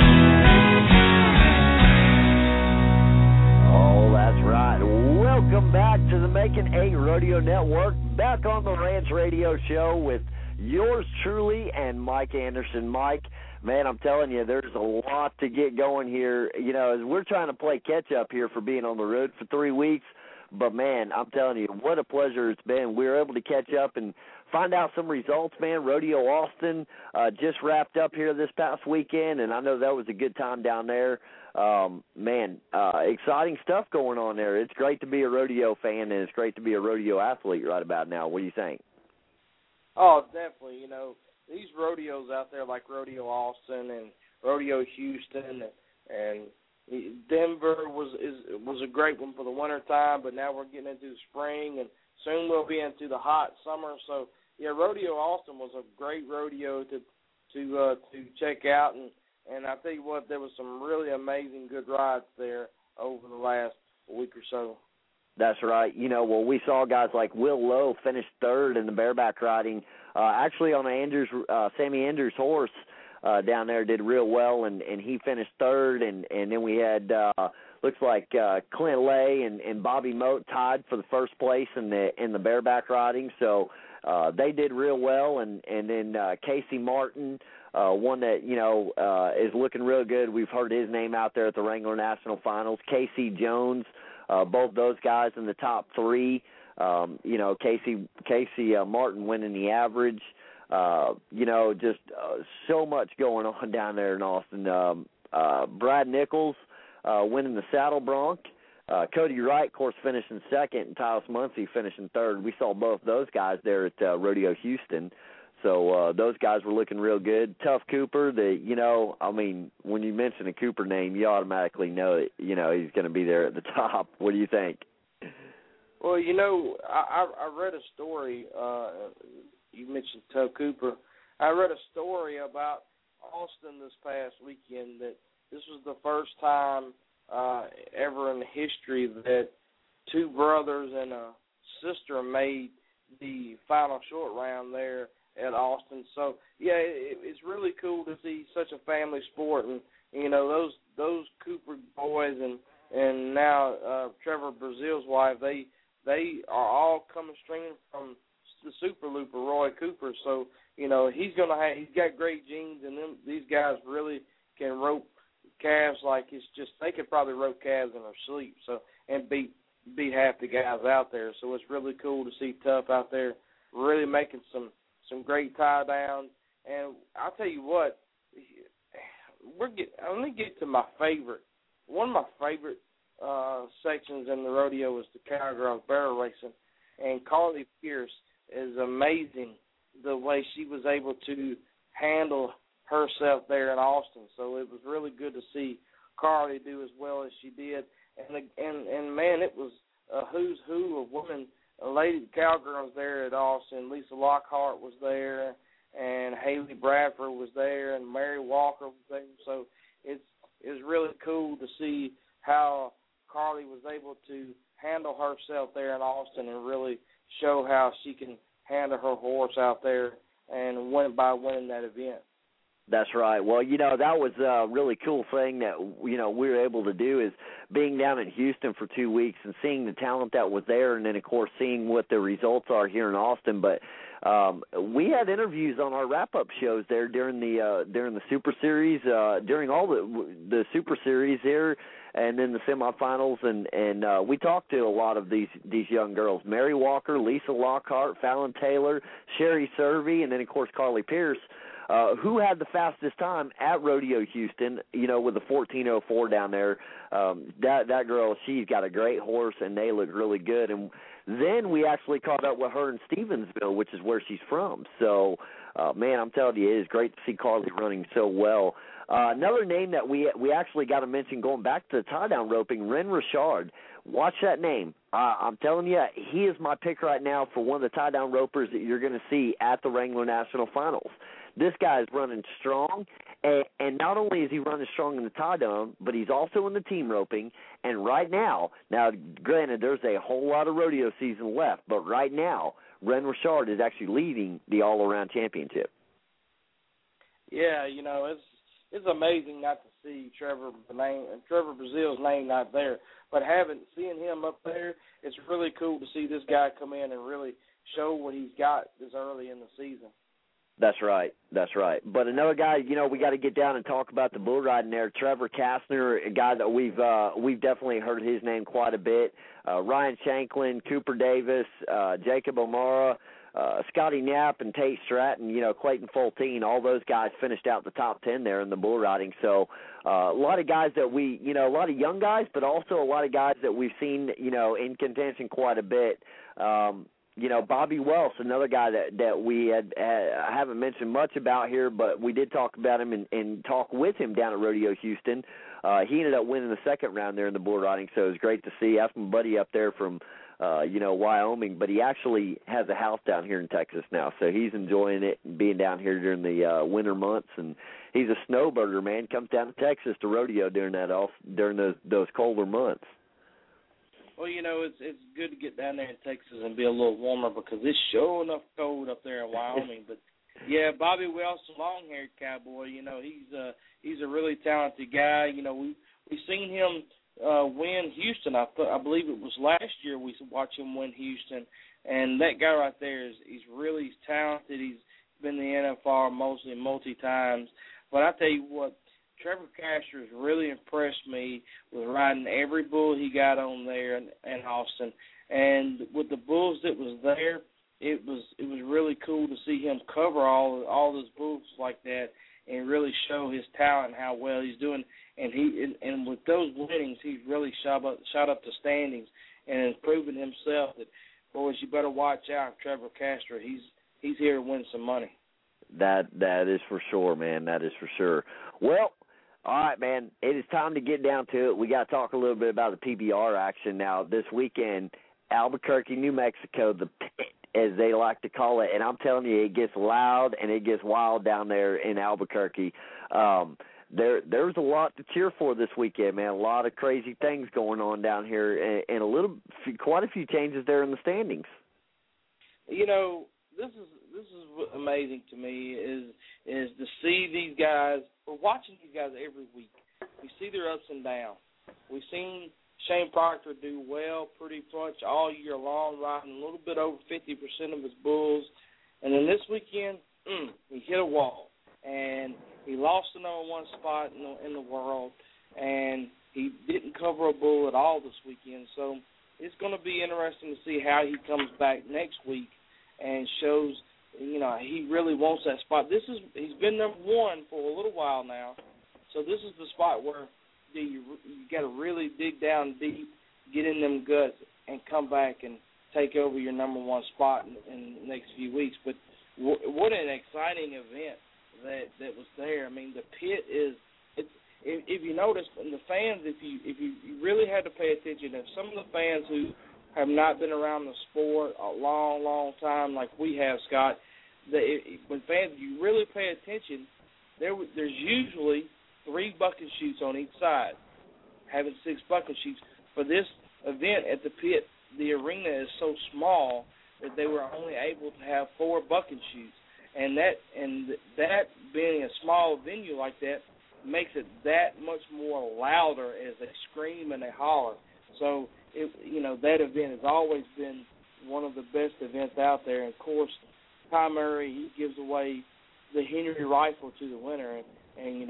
Welcome back to the Making 8 Rodeo Network, back on the Ranch Radio Show with yours truly and Mike Anderson. Mike, man, I'm telling you, there's a lot to get going here. You know, as we're trying to play catch-up here for being on the road for 3 weeks, but, man, I'm telling you, what a pleasure it's been. We were able to catch up and find out some results, man. Rodeo Austin just wrapped up here this past weekend, and I know that was a good time down there. Exciting stuff going on there. It's great to be a rodeo fan, and it's great to be a rodeo athlete right about now. What do you think? Oh, definitely. You know, these rodeos out there like Rodeo Austin and Rodeo Houston and Denver was a great one for the winter time, but now we're getting into the spring, and soon we'll be into the hot summer. So, yeah, Rodeo Austin was a great rodeo to check out, and I tell you what, there was some really amazing good rides there over the last week or so. That's right. You know, well, we saw guys like Will Lowe finish third in the bareback riding. Actually, on Sammy Andrews' horse down there did real well, and he finished third. And then we had looks like Clint Lay and Bobby Moat tied for the first place in the bareback riding. So they did real well. And then Casey Martin, one that, you know, is looking real good. We've heard his name out there at the Wrangler National Finals. Casey Jones, both those guys in the top three. You know, Casey Martin winning the average. You know, just so much going on down there in Austin. Brad Nichols winning the Saddle Bronc. Cody Wright, of course, finishing second, and Tyus Muncie finishing third. We saw both those guys there at Rodeo Houston. So those guys were looking real good. Tough Cooper, when you mention a Cooper name, you automatically know it, he's going to be there at the top. What do you think? Well, I read a story. You mentioned Tough Cooper. I read a story about Austin this past weekend that this was the first time ever in history that two brothers and a sister made the final short round there at Austin. So, yeah, it's really cool to see such a family sport. And, those Cooper boys and now Trevor Brazil's wife, they are all coming streaming from the Super Looper, Roy Cooper. So, he's got great genes, and these guys really can rope calves like it's just, they could probably rope calves in their sleep. So, and beat half the guys out there. So it's really cool to see Tough out there really making some great tie downs. And I'll tell you what, let me get to my favorite. One of my favorite sections in the rodeo is the Cowgirls barrel racing, and Carly Pierce is amazing the way she was able to handle herself there in Austin. So it was really good to see Carly do as well as she did. And man, it was a who's who of women, lady cowgirls there at Austin. Lisa Lockhart was there, and Haley Bradford was there, and Mary Walker was there. So it's really cool to see how Carly was able to handle herself there in Austin and really show how she can handle her horse out there and win by winning that event. That's right. Well, that was a really cool thing that, we were able to do is being down in Houston for 2 weeks and seeing the talent that was there, and then, of course, seeing what the results are here in Austin. But we had interviews on our wrap-up shows there during the Super Series, during all the Super Series there, and then the semifinals, and we talked to a lot of these young girls: Mary Walker, Lisa Lockhart, Fallon Taylor, Sherry Servey, and then, of course, Carly Pierce. Who had the fastest time at Rodeo Houston, with the 14:04 down there. That girl, she's got a great horse, and they look really good. And then we actually caught up with her in Stevensville, which is where she's from. So, man, I'm telling you, it is great to see Carly running so well. Another name that we actually got to mention going back to the tie-down roping, Ren Richard. Watch that name. I'm telling you, he is my pick right now for one of the tie-down ropers that you're going to see at the Wrangler National Finals. This guy is running strong, and not only is he running strong in the tie-down, but he's also in the team roping. And right now, granted, there's a whole lot of rodeo season left, but right now, Ren Richard is actually leading the all-around championship. Yeah, it's amazing not to see Trevor Brazil's name not there, but seeing him up there, it's really cool to see this guy come in and really show what he's got this early in the season. That's right. But another guy, we got to get down and talk about the bull riding there. Trevor Kastner, a guy that we've definitely heard his name quite a bit. Ryan Shanklin, Cooper Davis, Jacob O'Mara, Scotty Knapp, and Tate Stratton. Clayton Foltine. All those guys finished out the top 10 there in the bull riding. So a lot of guys that a lot of young guys, but also a lot of guys that we've seen, in contention quite a bit. Bobby Wells, another guy that we I haven't mentioned much about here, but we did talk about him and talk with him down at Rodeo Houston. He ended up winning the second round there in the bull riding, so it was great to see. That's my buddy up there from, Wyoming, but he actually has a house down here in Texas now, so he's enjoying it and being down here during the winter months. And he's a snowbirder, man. Comes down to Texas to rodeo during those colder months. Well, it's good to get down there in Texas and be a little warmer because it's sure enough cold up there in Wyoming. But yeah, Bobby Wells, long-haired cowboy. He's a really talented guy. We seen him win Houston. I believe it was last year we watched him win Houston, and that guy right there he's really talented. He's been in the NFR multi times. But I tell you what, Trevor Kastner has really impressed me with riding every bull he got on there in Austin, and with the bulls that was there, it was really cool to see him cover all those bulls like that and really show his talent and how well he's doing. And with those winnings, he's really shot up the standings and has proven himself that, boys, you better watch out, Trevor Kastner. He's here to win some money. That is for sure, man. That is for sure. Well, all right, man. It is time to get down to it. We got to talk a little bit about the PBR action now this weekend. Albuquerque, New Mexico, the pit, as they like to call it. And I'm telling you, it gets loud and it gets wild down there in Albuquerque. There's a lot to cheer for this weekend, man. A lot of crazy things going on down here, and quite a few changes there in the standings. You know, this is what amazing to me is to see these guys. We're watching these guys every week. We see their ups and downs. We've seen Shane Proctor do well pretty much all year long, riding a little bit over 50% of his bulls. And then this weekend, he hit a wall. And he lost the number one spot in the world. And he didn't cover a bull at all this weekend. So it's going to be interesting to see how he comes back next week and shows, you know, he really wants that spot. He's been number one for a little while now. So this is the spot where you got to really dig down deep, get in them guts, and come back and take over your number one spot in the next few weeks. But what an exciting event that was there. I mean, the pit is. If you notice, the fans, if you really had to pay attention, if some of the fans who have not been around the sport a long, long time like we have, Scott, when fans, you really pay attention, there's usually 3 bucket chutes on each side, having 6 bucket chutes. For this event at the pit, the arena is so small that they were only able to have 4 bucket chutes, and that being a small venue like that makes it that much more louder as they scream and they holler. So, that event has always been one of the best events out there. And, of course, Ty Murray, he gives away the Henry rifle to the winner. And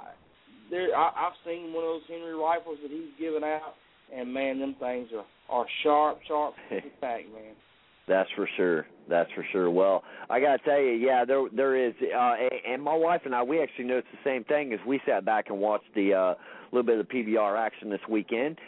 I've seen one of those Henry rifles that he's given out, and, man, them things are sharp back, man. That's for sure. That's for sure. Well, I got to tell you, yeah, there is, and my wife and I, we actually noticed the same thing as we sat back and watched the little bit of the PBR action this weekend.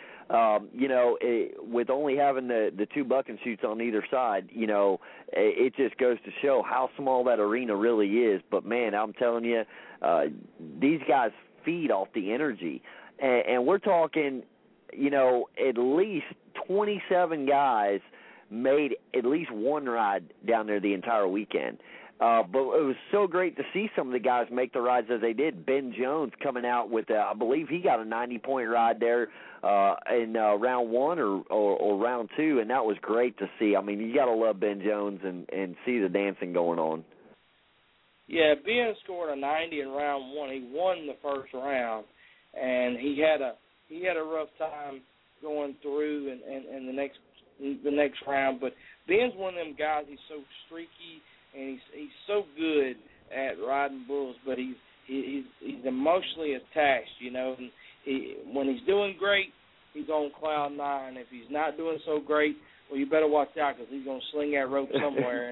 With only having the 2 bucket chutes on either side, it just goes to show how small that arena really is. But, man, I'm telling you, these guys feed off the energy. And we're talking, at least 27 guys made at least one ride down there the entire weekend. But it was so great to see some of the guys make the rides as they did. Ben Jones coming out with, I believe he got a 90-point ride there in round 1 or round 2, and that was great to see. I mean, you got to love Ben Jones and see the dancing going on. Yeah, Ben scored a 90 in round 1. He won the first round, and he had a rough time going through and the next round. But Ben's one of them guys. He's so streaky, and he's so good at riding bulls, but he's emotionally attached, And when he's doing great, he's on cloud 9. If he's not doing so great, well, you better watch out because he's going to sling that rope somewhere.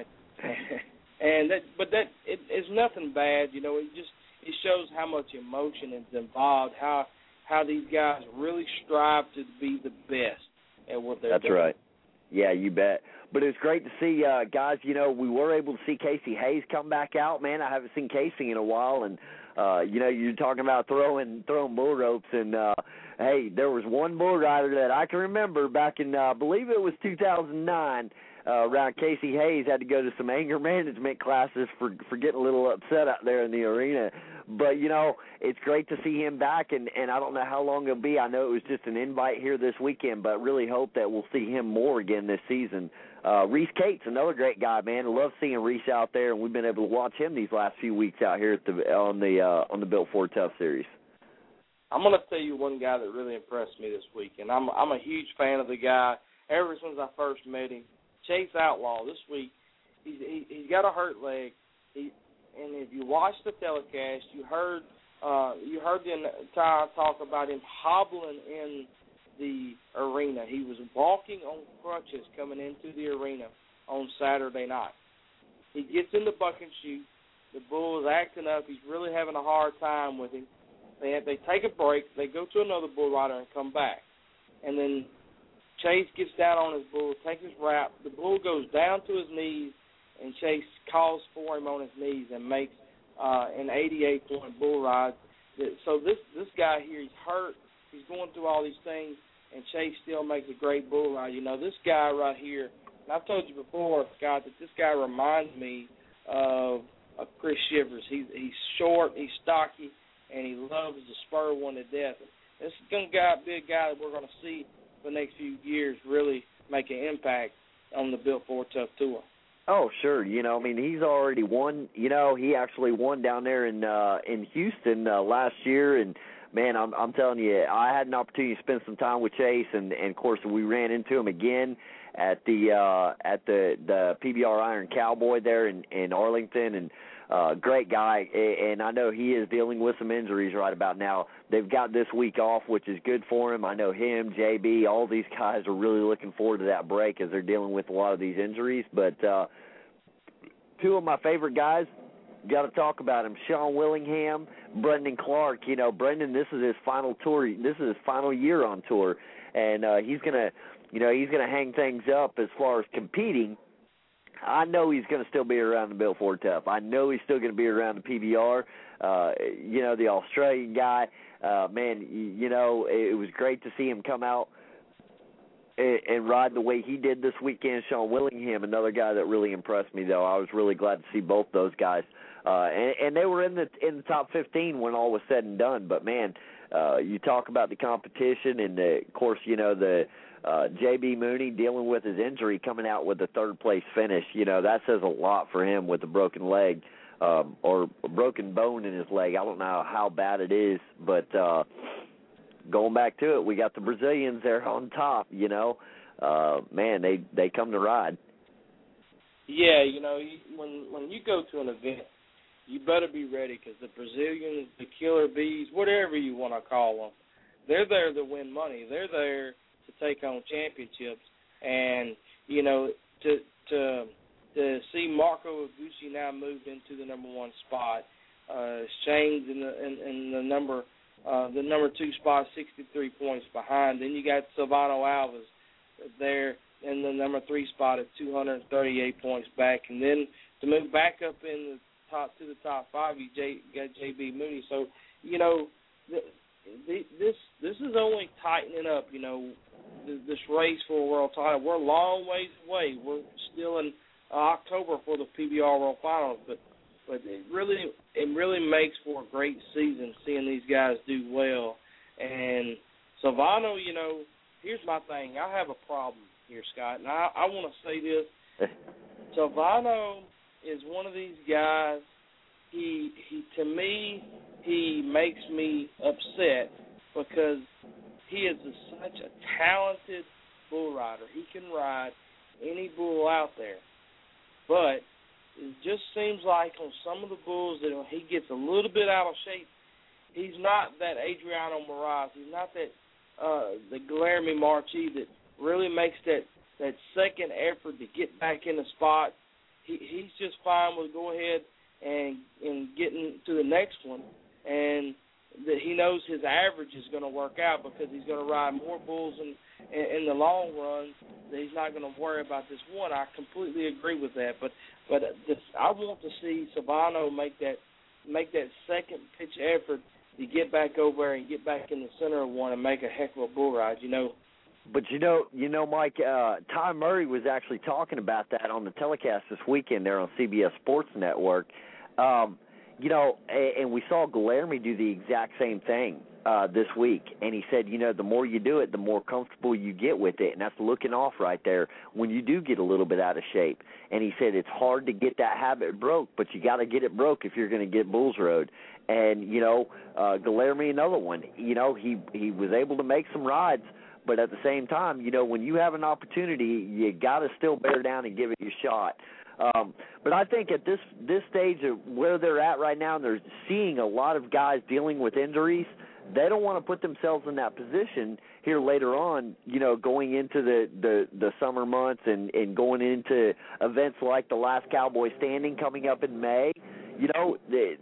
It's nothing bad, It shows how much emotion is involved, how these guys really strive to be the best at what they're doing. That's right. Yeah, you bet. But it's great to see, guys, we were able to see Casey Hayes come back out, man. I haven't seen Casey in a while, and, you're talking about throwing bull ropes, and, hey, there was one bull rider that I can remember back in, I believe it was 2009, around Casey Hayes had to go to some anger management classes for getting a little upset out there in the arena. But, it's great to see him back, and I don't know how long it'll be. I know it was just an invite here this weekend, but really hope that we'll see him more again this season. Reese Cates, another great guy, man. I love seeing Reese out there, and we've been able to watch him these last few weeks out here on the Built Ford Tough series. I'm going to tell you one guy that really impressed me this week, and I'm a huge fan of the guy ever since I first met him. Chase Outlaw this week, he's got a hurt leg. And if you watched the telecast, you heard the entire talk about him hobbling in the arena. He was walking on crutches coming into the arena on Saturday night. He gets in the bucket chute. The bull is acting up. He's really having a hard time with him. They take a break. They go to another bull rider and come back. And then Chase gets down on his bull, takes his wrap. The bull goes down to his knees and Chase calls for him on his knees and makes an 88-point bull ride. So this guy here, he's hurt. He's going through all these things, and Chase still makes a great bull ride. You know, this guy right here, and I've told you before, Scott, that this guy reminds me of Chris Shivers. He's short, he's stocky, and he loves to spur one to death. This is going to be a guy that we're going to see for the next few years really make an impact on the Built Ford Tough Tour. Oh, sure. You know, I mean, he's already won. You know, he actually won down there in Houston last year, and man, I'm telling you, I had an opportunity to spend some time with Chase, and of course we ran into him again at the PBR Iron Cowboy there in Arlington, and great guy, and I know he is dealing with some injuries right about now. They've got this week off, which is good for him. I know him, JB, all these guys are really looking forward to that break as they're dealing with a lot of these injuries. But two of my favorite guys, got to talk about him, Sean Willingham, Brendan Clark. You know, Brendan, this is his final tour. This is his final year on tour, and he's gonna hang things up as far as competing. I know he's going to still be around the Built Ford Tough. I know he's still going to be around the PBR. You know, the Australian guy. Man, you know, it was great to see him come out and ride the way he did this weekend. Sean Willingham, another guy that really impressed me, though. I was really glad to see both those guys. And they were in the top 15 when all was said and done. But, man, you talk about the competition and, of course, you know, the J.B. Mooney dealing with his injury, coming out with a third-place finish. You know, that says a lot for him with a broken leg or a broken bone in his leg. I don't know how bad it is, but going back to it, we got the Brazilians there on top, you know. Man, they come to ride. Yeah, you know, when you go to an event, you better be ready because the Brazilians, the Killer Bees, whatever you want to call them, they're there to win money. They're there to take on championships, and you know, to see Marco Aguchi now moved into the number one spot, Shane's in the number 2 spot, 63 points behind. Then you got Silvano Alves there in the number 3 spot at 238 points back, and then to move back up in the top 5, you got J.B. Mooney. So you know, this is only tightening up. You know, this race for a world title. We're a long ways away. We're still in October for the PBR World Finals, but it really makes for a great season seeing these guys do well. And Silvano, you know, here's my thing. I have a problem here, Scott, and I want to say this. Silvano is one of these guys. He to me, he makes me upset because he is such a talented bull rider. He can ride any bull out there. But it just seems like on some of the bulls that he gets a little bit out of shape. He's not that Adriano Moraes. He's not that the Guilherme Marchi that really makes that second effort to get back in the spot. He's just fine with go ahead and getting to the next one, and that he knows his average is going to work out because he's going to ride more bulls in the long run. That he's not going to worry about this one. I completely agree with that. But I want to see Silvano make that second pitch effort to get back over there and get back in the center of one and make a heck of a bull ride. You know. But you know, Mike, Ty Murray was actually talking about that on the telecast this weekend there on CBS Sports Network. You know, and we saw Guilherme do the exact same thing this week. And he said, you know, the more you do it, the more comfortable you get with it. And that's looking off right there when you do get a little bit out of shape. And he said it's hard to get that habit broke, but you got to get it broke if you're going to get Bulls Road. And, you know, Guilherme, another one, you know, he was able to make some rides. But at the same time, you know, when you have an opportunity, you got to still bear down and give it your shot. But I think at this stage of where they're at right now, and they're seeing a lot of guys dealing with injuries, they don't want to put themselves in that position here later on, you know, going into the summer months and going into events like the last Cowboy Standing coming up in May. You know,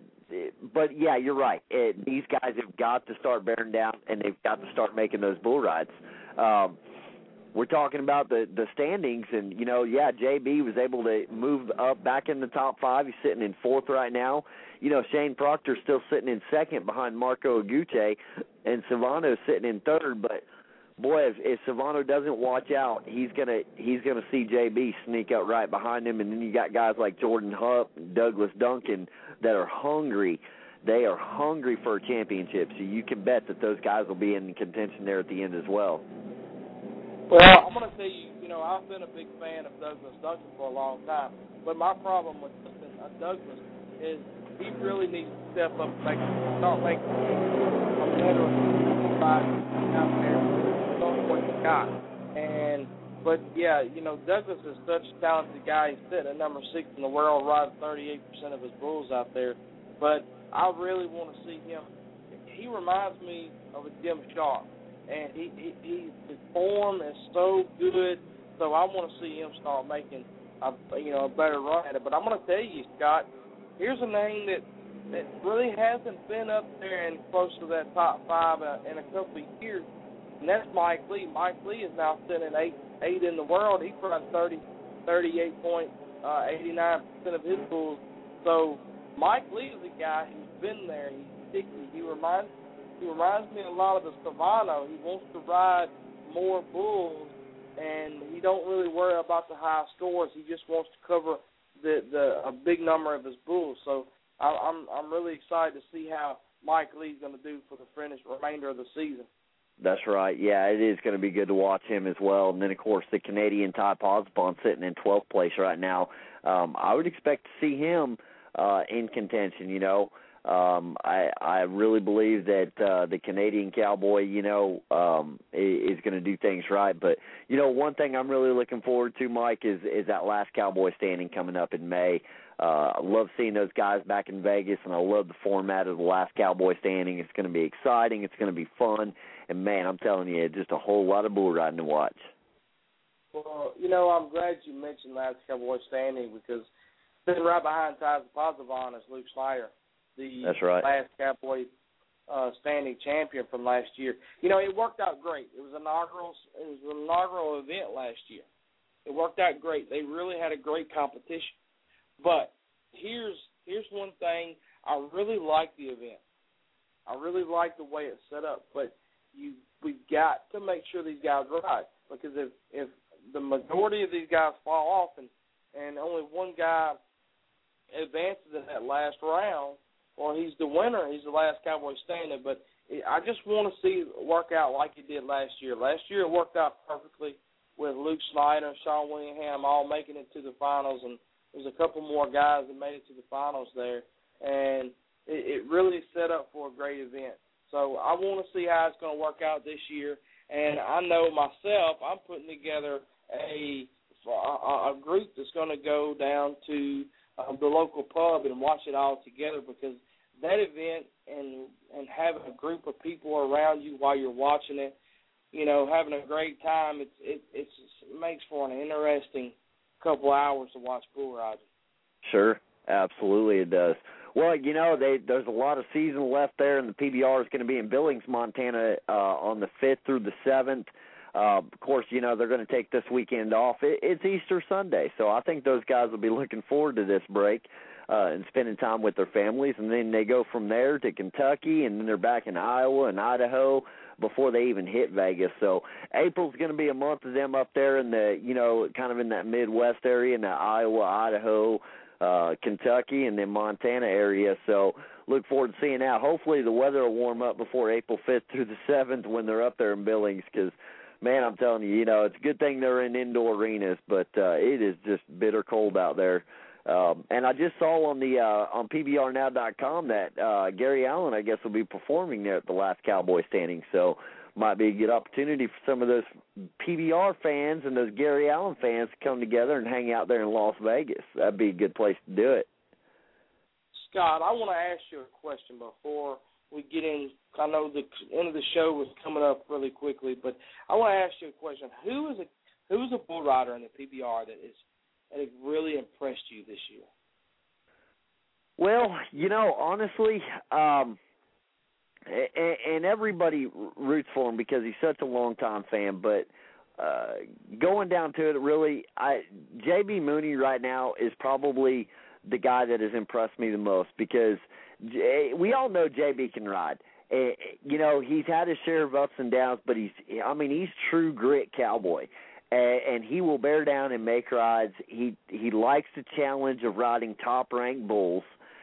but, yeah, you're right. These guys have got to start bearing down, and they've got to start making those bull rides. we're talking about the standings, and, JB was able to move up back in the top 5. He's sitting in 4th right now. Shane Proctor's still sitting in 2nd behind Marco Aguche, and Silvano's sitting in 3rd. But boy, if Silvano doesn't watch out, he's gonna see JB sneak up right behind him, and then you got guys like Jordan Hupp, Douglas Duncan that are hungry. They are hungry for a championship, so you can bet that those guys will be in contention there at the end as well. Well, I'm going to tell you, I've been a big fan of Douglas Duncan for a long time, but my problem with Douglas is he really needs to step up and start making a better out there. Don't what he got. But Douglas is such a talented guy. He's sitting at number 6 in the world, riding 38% of his bulls out there. But I really want to see him. He reminds me of a Jim Sharp, and his form is so good. So I want to see him start making a better run at it. But I'm going to tell you, Scott, here's a name that really hasn't been up there and close to that top 5 in a couple of years, and that's Mike Lee. Mike Lee is now sitting at 8 in the world. He's running 38.89% of his bulls. So Mike Lee is a guy who's been there. He's sticky. He reminds me a lot of the Silvano. He wants to ride more bulls, and he don't really worry about the high scores. He just wants to cover a big number of his bulls. So I'm really excited to see how Mike Lee's going to do for the remainder of the season. That's right. Yeah, it is going to be good to watch him as well. And then, of course, the Canadian Ty Pozzebon sitting in 12th place right now. I would expect to see him in contention, I really believe that the Canadian Cowboy, is going to do things right. But, one thing I'm really looking forward to, Mike, is that last Cowboy standing coming up in May. I love seeing those guys back in Vegas, and I love the format of the last Cowboy standing. It's going to be exciting. It's going to be fun. And, man, I'm telling you, just a whole lot of bull riding to watch. Well, I'm glad you mentioned last Cowboy standing because sitting right behind Ty Pozzebon is Luke Snyder, That's right. last Cowboy standing champion from last year. It worked out great. It was an inaugural event last year. It worked out great. They really had a great competition. But here's one thing. I really like the event. I really like the way it's set up. But we've got to make sure these guys ride, because if the majority of these guys fall off and only one guy advances in that last round, well, he's the winner. He's the last Cowboy standing. But I just want to see it work out like it did last year. Last year it worked out perfectly with Luke Snyder and Sean Willingham all making it to the finals, and there's a couple more guys that made it to the finals there. And it really set up for a great event. So I want to see how it's going to work out this year. And I know myself, I'm putting together a group that's going to go down to the local pub and watch it all together, because that event and having a group of people around you while you're watching it, having a great time, it makes for an interesting couple hours to watch bull riding. Sure, absolutely it does. Well, there's a lot of season left there, and the PBR is going to be in Billings, Montana on the 5th through the 7th. Of course, they're going to take this weekend off. It's Easter Sunday, so I think those guys will be looking forward to this break and spending time with their families. And then they go from there to Kentucky, and then they're back in Iowa and Idaho before they even hit Vegas. So April's going to be a month of them up there in the, kind of in that Midwest area, in the Iowa, Idaho, Kentucky, and then Montana area. So look forward to seeing that. Hopefully the weather will warm up before April 5th through the 7th when they're up there in Billings, because, man, I'm telling you, it's a good thing they're in indoor arenas, but it is just bitter cold out there. And I just saw on the on PBRNow.com that Gary Allen, I guess, will be performing there at the last Cowboy standing. So might be a good opportunity for some of those PBR fans and those Gary Allen fans to come together and hang out there in Las Vegas. That'd be a good place to do it. Scott, I want to ask you a question before we get in. I know the end of the show was coming up really quickly, but I want to ask you a question. Who's a bull rider in the PBR that has really impressed you this year? Well, honestly, and everybody roots for him because he's such a long-time fan, but going down to it, really, J.B. Mooney right now is probably the guy that has impressed me the most because we all know J.B. can ride. He's had his share of ups and downs, but he's true grit cowboy, and he will bear down and make rides. He likes the challenge of riding top-ranked bulls,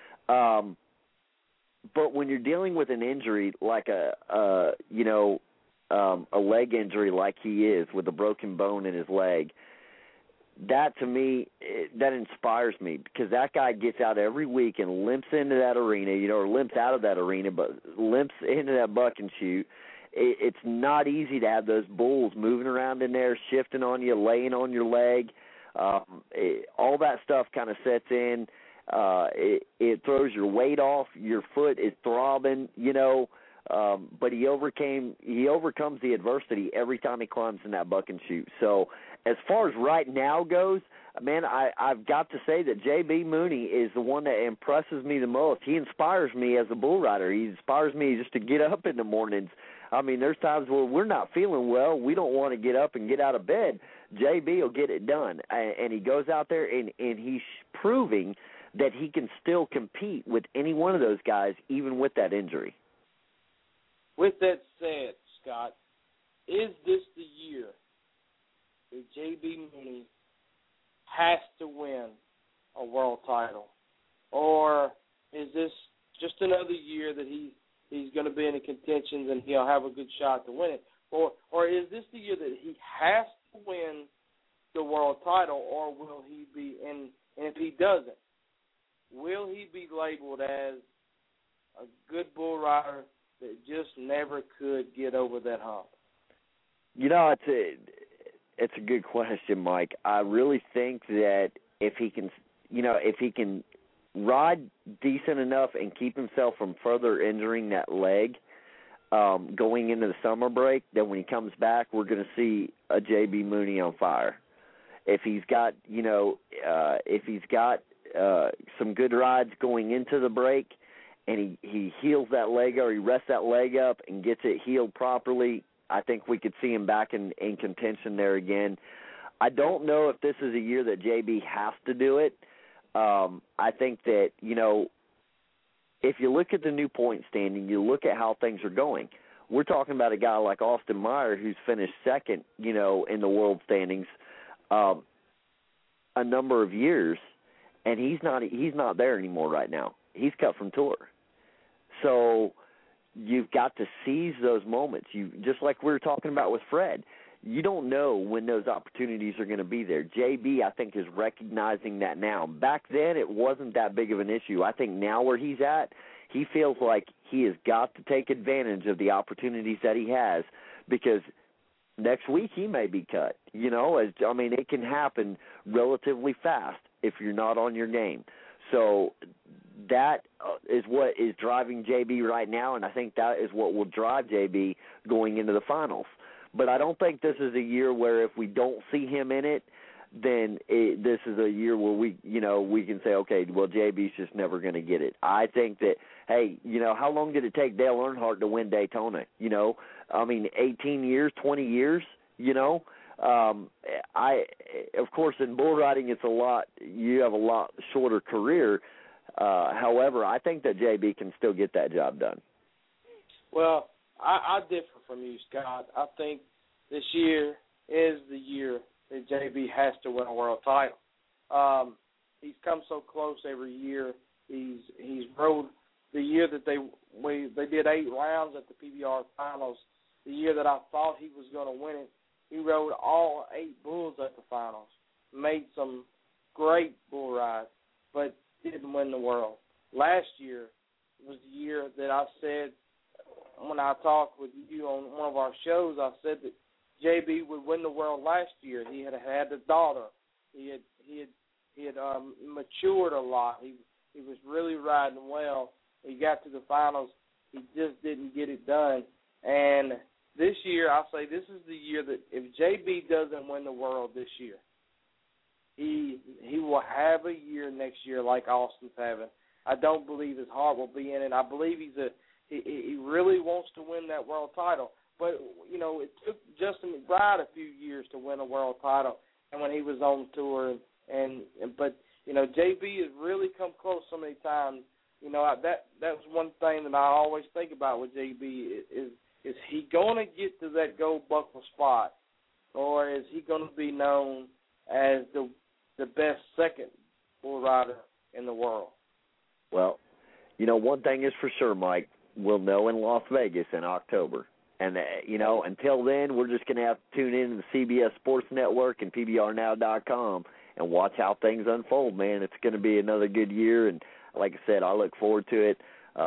but when you're dealing with an injury like a leg injury like he is with a broken bone in his leg, that to me, that inspires me because that guy gets out every week and limps into that arena, or limps out of that arena, but limps into that buck and shoot. It's not easy to have those bulls moving around in there, shifting on you, laying on your leg. All that stuff kind of sets in. It throws your weight off. Your foot is throbbing, but he overcomes the adversity every time he climbs in that buck and shoot. So as far as right now goes, man, I've got to say that J.B. Mooney is the one that impresses me the most. He inspires me as a bull rider. He inspires me just to get up in the mornings. There's times where we're not feeling well. We don't want to get up and get out of bed. J.B. will get it done, and he goes out there, and he's proving that he can still compete with any one of those guys, even with that injury. With that said, Scott, is this the year that J.B. Mooney has to win a world title? Or is this just another year that he's going to be in the contentions and he'll have a good shot to win it? Or is this the year that he has to win the world title, or will he be, and if he doesn't, will he be labeled as a good bull rider that just never could get over that hump? It's a good question, Mike. I really think that if he can ride decent enough and keep himself from further injuring that leg going into the summer break, then when he comes back, we're going to see a J.B. Mooney on fire. If he's got, some good rides going into the break, and he heals that leg or he rests that leg up and gets it healed properly, I think we could see him back in contention there again. I don't know if this is a year that JB has to do it. I think that, if you look at the new point standing, you look at how things are going. We're talking about a guy like Austin Meyer who's finished second, in the world standings a number of years, and he's not there anymore right now. He's cut from tour. So you've got to seize those moments. Just like we were talking about with Fred, you don't know when those opportunities are going to be there. JB, I think, is recognizing that now. Back then, it wasn't that big of an issue. I think now where he's at, he feels like he has got to take advantage of the opportunities that he has, because next week he may be cut. It can happen relatively fast if you're not on your game. So that is what is driving JB right now, and I think that is what will drive JB going into the finals. But I don't think this is a year where if we don't see him in it, then this is a year where we can say, okay, well, JB's just never going to get it. I think that, hey, how long did it take Dale Earnhardt to win Daytona? 18 years, 20 years, of course, in bull riding, you have a lot shorter career. However, I think that JB can still get that job done. Well, I differ from you, Scott. I think this year is the year that JB has to win a world title. He's come so close every year. He's rode the year that they did 8 rounds at the PBR finals. The year that I thought he was going to win it, he rode all 8 bulls at the finals, made some great bull rides, but didn't win the world. Last year was the year that I said, when I talked with you on one of our shows, I said that JB would win the world last year. He had a daughter. He had matured a lot. He was really riding well. He got to the finals. He just didn't get it done. And this year, I'll say this is the year that if JB doesn't win the world this year, he will have a year next year like Austin's having. I don't believe his heart will be in it. I believe he really wants to win that world title. But, you know, it took Justin McBride a few years to win a world title, and when he was on tour. But, you know, JB has really come close so many times. You know, that's one thing that I always think about with JB is he going to get to that gold buckle spot, or is he going to be known as the best second bull rider in the world? Well, you know, one thing is for sure, Mike, we'll know in Las Vegas in October. And, you know, until then, we're just going to have to tune in to the CBS Sports Network and PBRNow.com and watch how things unfold, man. It's going to be another good year, and like I said, I look forward to it.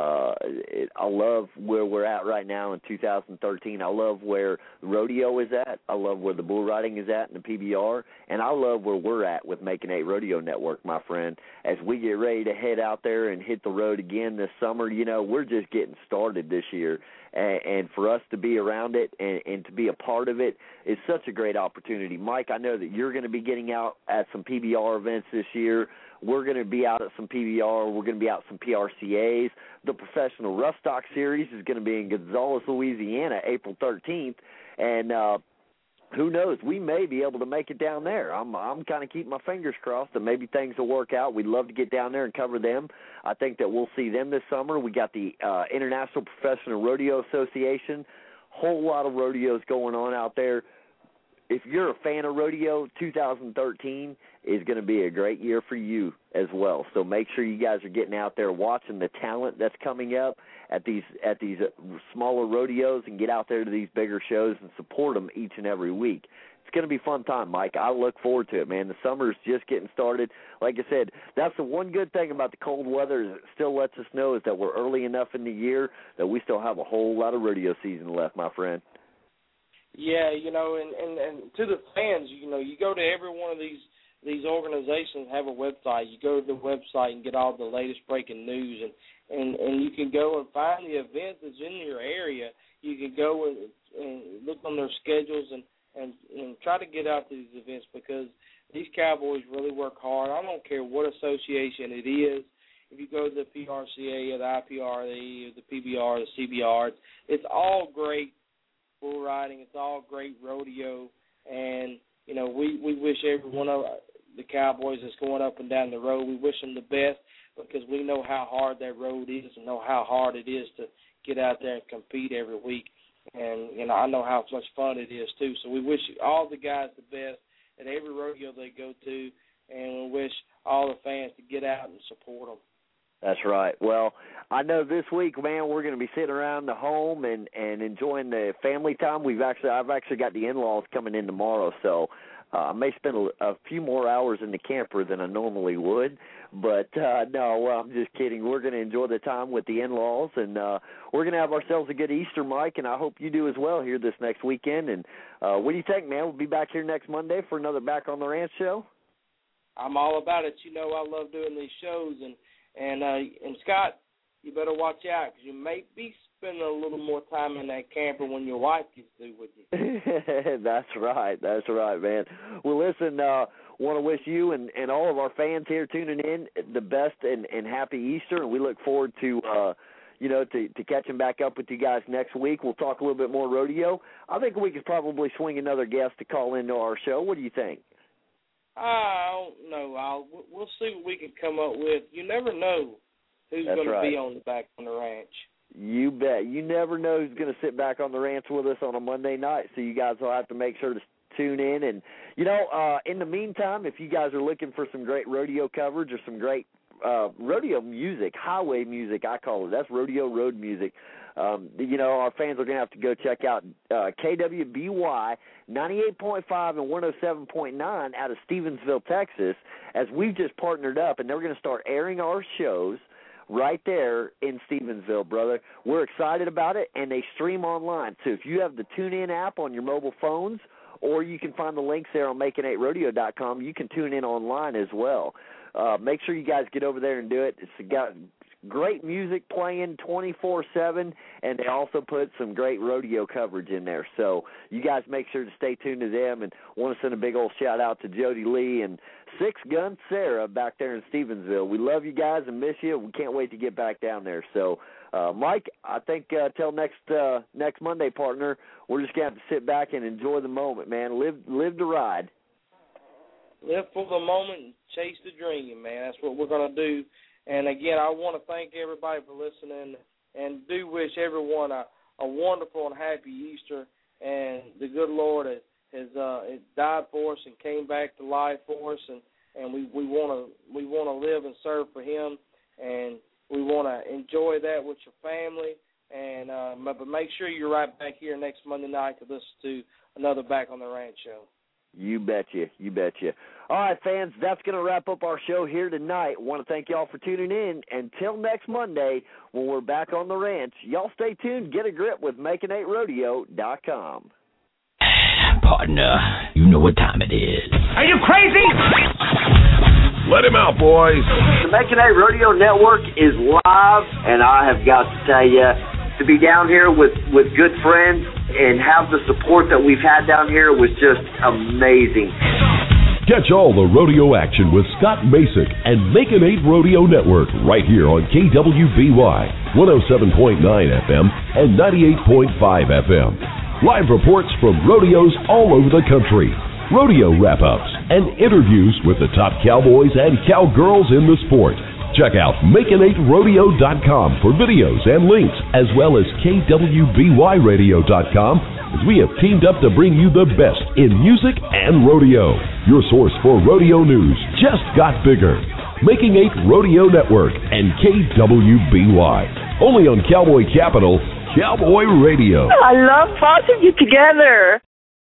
I love where we're at right now in 2013. I love where the rodeo is at. I love where the bull riding is at in the PBR. And I love where we're at with Making 8 Radio Network, my friend. As we get ready to head out there and hit the road again this summer, you know, we're just getting started this year. And for us to be around it and to be a part of it is such a great opportunity. Mike, I know that you're going to be getting out at some PBR events this year. We're going to be out at some PBR. We're going to be out at some PRCAs. The Professional Rough Stock Series is going to be in Gonzales, Louisiana, April 13th. And who knows, we may be able to make it down there. I'm kind of keeping my fingers crossed that maybe things will work out. We'd love to get down there and cover them. I think that we'll see them this summer. We got the International Professional Rodeo Association. Whole lot of rodeos going on out there. If you're a fan of rodeo, 2013 is going to be a great year for you as well. So make sure you guys are getting out there watching the talent that's coming up at these smaller rodeos, and get out there to these bigger shows and support them each and every week. It's going to be a fun time, Mike. I look forward to it, man. The summer's just getting started. Like I said, that's the one good thing about the cold weather is it still lets us know is that we're early enough in the year that we still have a whole lot of rodeo season left, my friend. Yeah, you know, and to the fans, you know, you go to every one of these organizations have a website. You go to the website and get all the latest breaking news, and you can go and find the event that's in your area. You can go and look on their schedules and try to get out to these events, because these cowboys really work hard. I don't care what association it is. If you go to the PRCA or the IPRA or the PBR or the CBR, it's all great bull riding. It's all great rodeo, and you know we wish every one of the cowboys that's going up and down the road, we wish them the best, because we know how hard that road is and know how hard it is to get out there and compete every week, and you know I know how much fun it is too. So we wish all the guys the best at every rodeo they go to, and we wish all the fans to get out and support them. That's right. Well, I know this week, man, we're going to be sitting around the home and enjoying the family time. I've actually got the in-laws coming in tomorrow, so I may spend a few more hours in the camper than I normally would. But, no, I'm just kidding. We're going to enjoy the time with the in-laws, and we're going to have ourselves a good Easter, Mike, and I hope you do as well here this next weekend. And what do you think, man? We'll be back here next Monday for another Back on the Ranch show? I'm all about it. You know I love doing these shows, and Scott, you better watch out, because you may be spending a little more time in that camper when your wife gets through with you. That's right, man. Well, listen, want to wish you and all of our fans here tuning in the best and happy Easter, and we look forward to to catching back up with you guys next week. We'll talk a little bit more rodeo. I think we could probably swing another guest to call into our show. What do you think? I don't know. We'll see what we can come up with. You never know who's going to be on the Back on the Ranch. You bet. You never know who's going to sit back on the ranch with us on a Monday night, so you guys will have to make sure to tune in. And, in the meantime, if you guys are looking for some great rodeo coverage or some great rodeo music, highway music, I call it. That's rodeo road music. Our fans are going to have to go check out KWBY 98.5 and 107.9 out of Stevensville, Texas, as we've just partnered up, and they're going to start airing our shows right there in Stevensville, brother. We're excited about it, and they stream online. So if you have the TuneIn app on your mobile phones, or you can find the links there on making8rodeo.com, you can tune in online as well. Make sure you guys get over there and do it. It's got great music playing 24/7, and they also put some great rodeo coverage in there. So you guys make sure to stay tuned to them, and want to send a big old shout-out to Jody Lee and Six Gun Sarah back there in Stevensville. We love you guys and miss you. We can't wait to get back down there. So Mike, I think till next Monday, partner, we're just going to have to sit back and enjoy the moment, man. Live to ride. Live for the moment and chase the dream, man. That's what we're going to do. And, again, I want to thank everybody for listening and do wish everyone a wonderful and happy Easter. And the good Lord has died for us and came back to life for us, and we want to live and serve for Him, and we want to enjoy that with your family. And but make sure you're right back here next Monday night to listen to another Back on the Ranch show. You betcha. You betcha. All right, fans, that's going to wrap up our show here tonight. Want to thank y'all for tuning in. Until next Monday, when we're back on the ranch, y'all stay tuned. Get a grip with Making8Rodeo.com. Partner, you know what time it is. Are you crazy? Let him out, boys. The Making8 Rodeo Network is live, and I have got to tell you, to be down here with good friends and have the support that we've had down here was just amazing. Catch all the rodeo action with Scott Masick and Making8 Rodeo Network right here on KWBY 107.9 FM and 98.5 FM. Live reports from rodeos all over the country, rodeo wrap-ups, and interviews with the top cowboys and cowgirls in the sport. Check out Making8Rodeo.com for videos and links, as well as KWBYRadio.com, as we have teamed up to bring you the best in music and rodeo. Your source for rodeo news just got bigger. Making8 Rodeo Network and KWBY. Only on Cowboy Capital, Cowboy Radio. I love both of you together.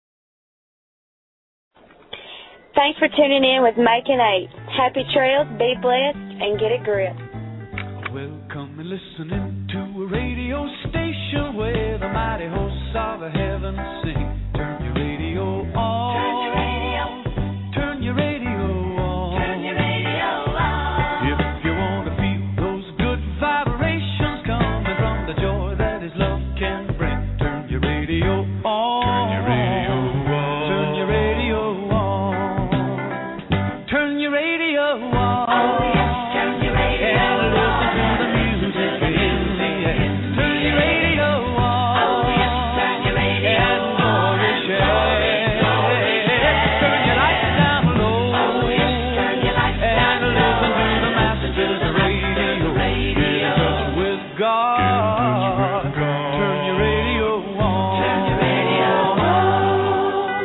Thanks for tuning in with Making8. Happy trails, be blessed, and get a grip. Welcome and listening to a radio station where the mighty hosts of heaven sing. Turn your radio on. Turn your radio. Turn your radio on. Turn your radio on. If you want to feel those good vibrations coming from the joy that His love can bring, turn your radio on. Turn your radio on. Turn your radio on. Turn your radio on. Oh, yes, turn your radio on. And listen to the music in the air. Turn your radio on. Oh, yes, turn your radio on. And glory share. Turn your lights down low. Oh, yes, turn your lights down low. And listen to the Masters Radio. Get in touch with God. Turn your radio on. Turn your radio on.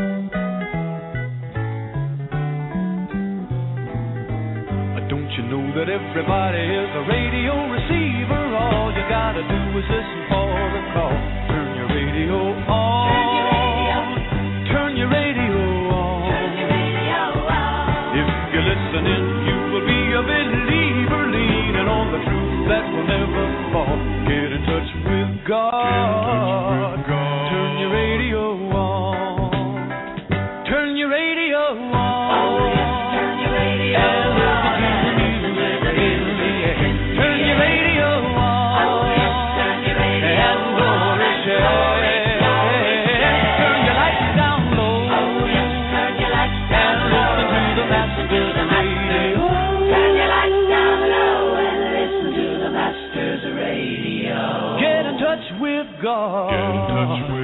Don't you know that everybody is a radio receiver? All you gotta do is listen for the call. Turn your radio on. Turn your radio on. Turn your radio on. If you're listening, you will be a believer, leaning on the truth that will never fall. Get in touch with God. Turn your radio on. Turn your radio on. Oh, yes, turn your radio on. Turn your radio on. Oh, yes, turn your radio on. And glory share. Turn your lights down low. Oh, yes, turn your lights down low. And listen to the Masters Radio. Turn your lights down low and listen to the Masters Radio. Get in touch with God. Get in touch with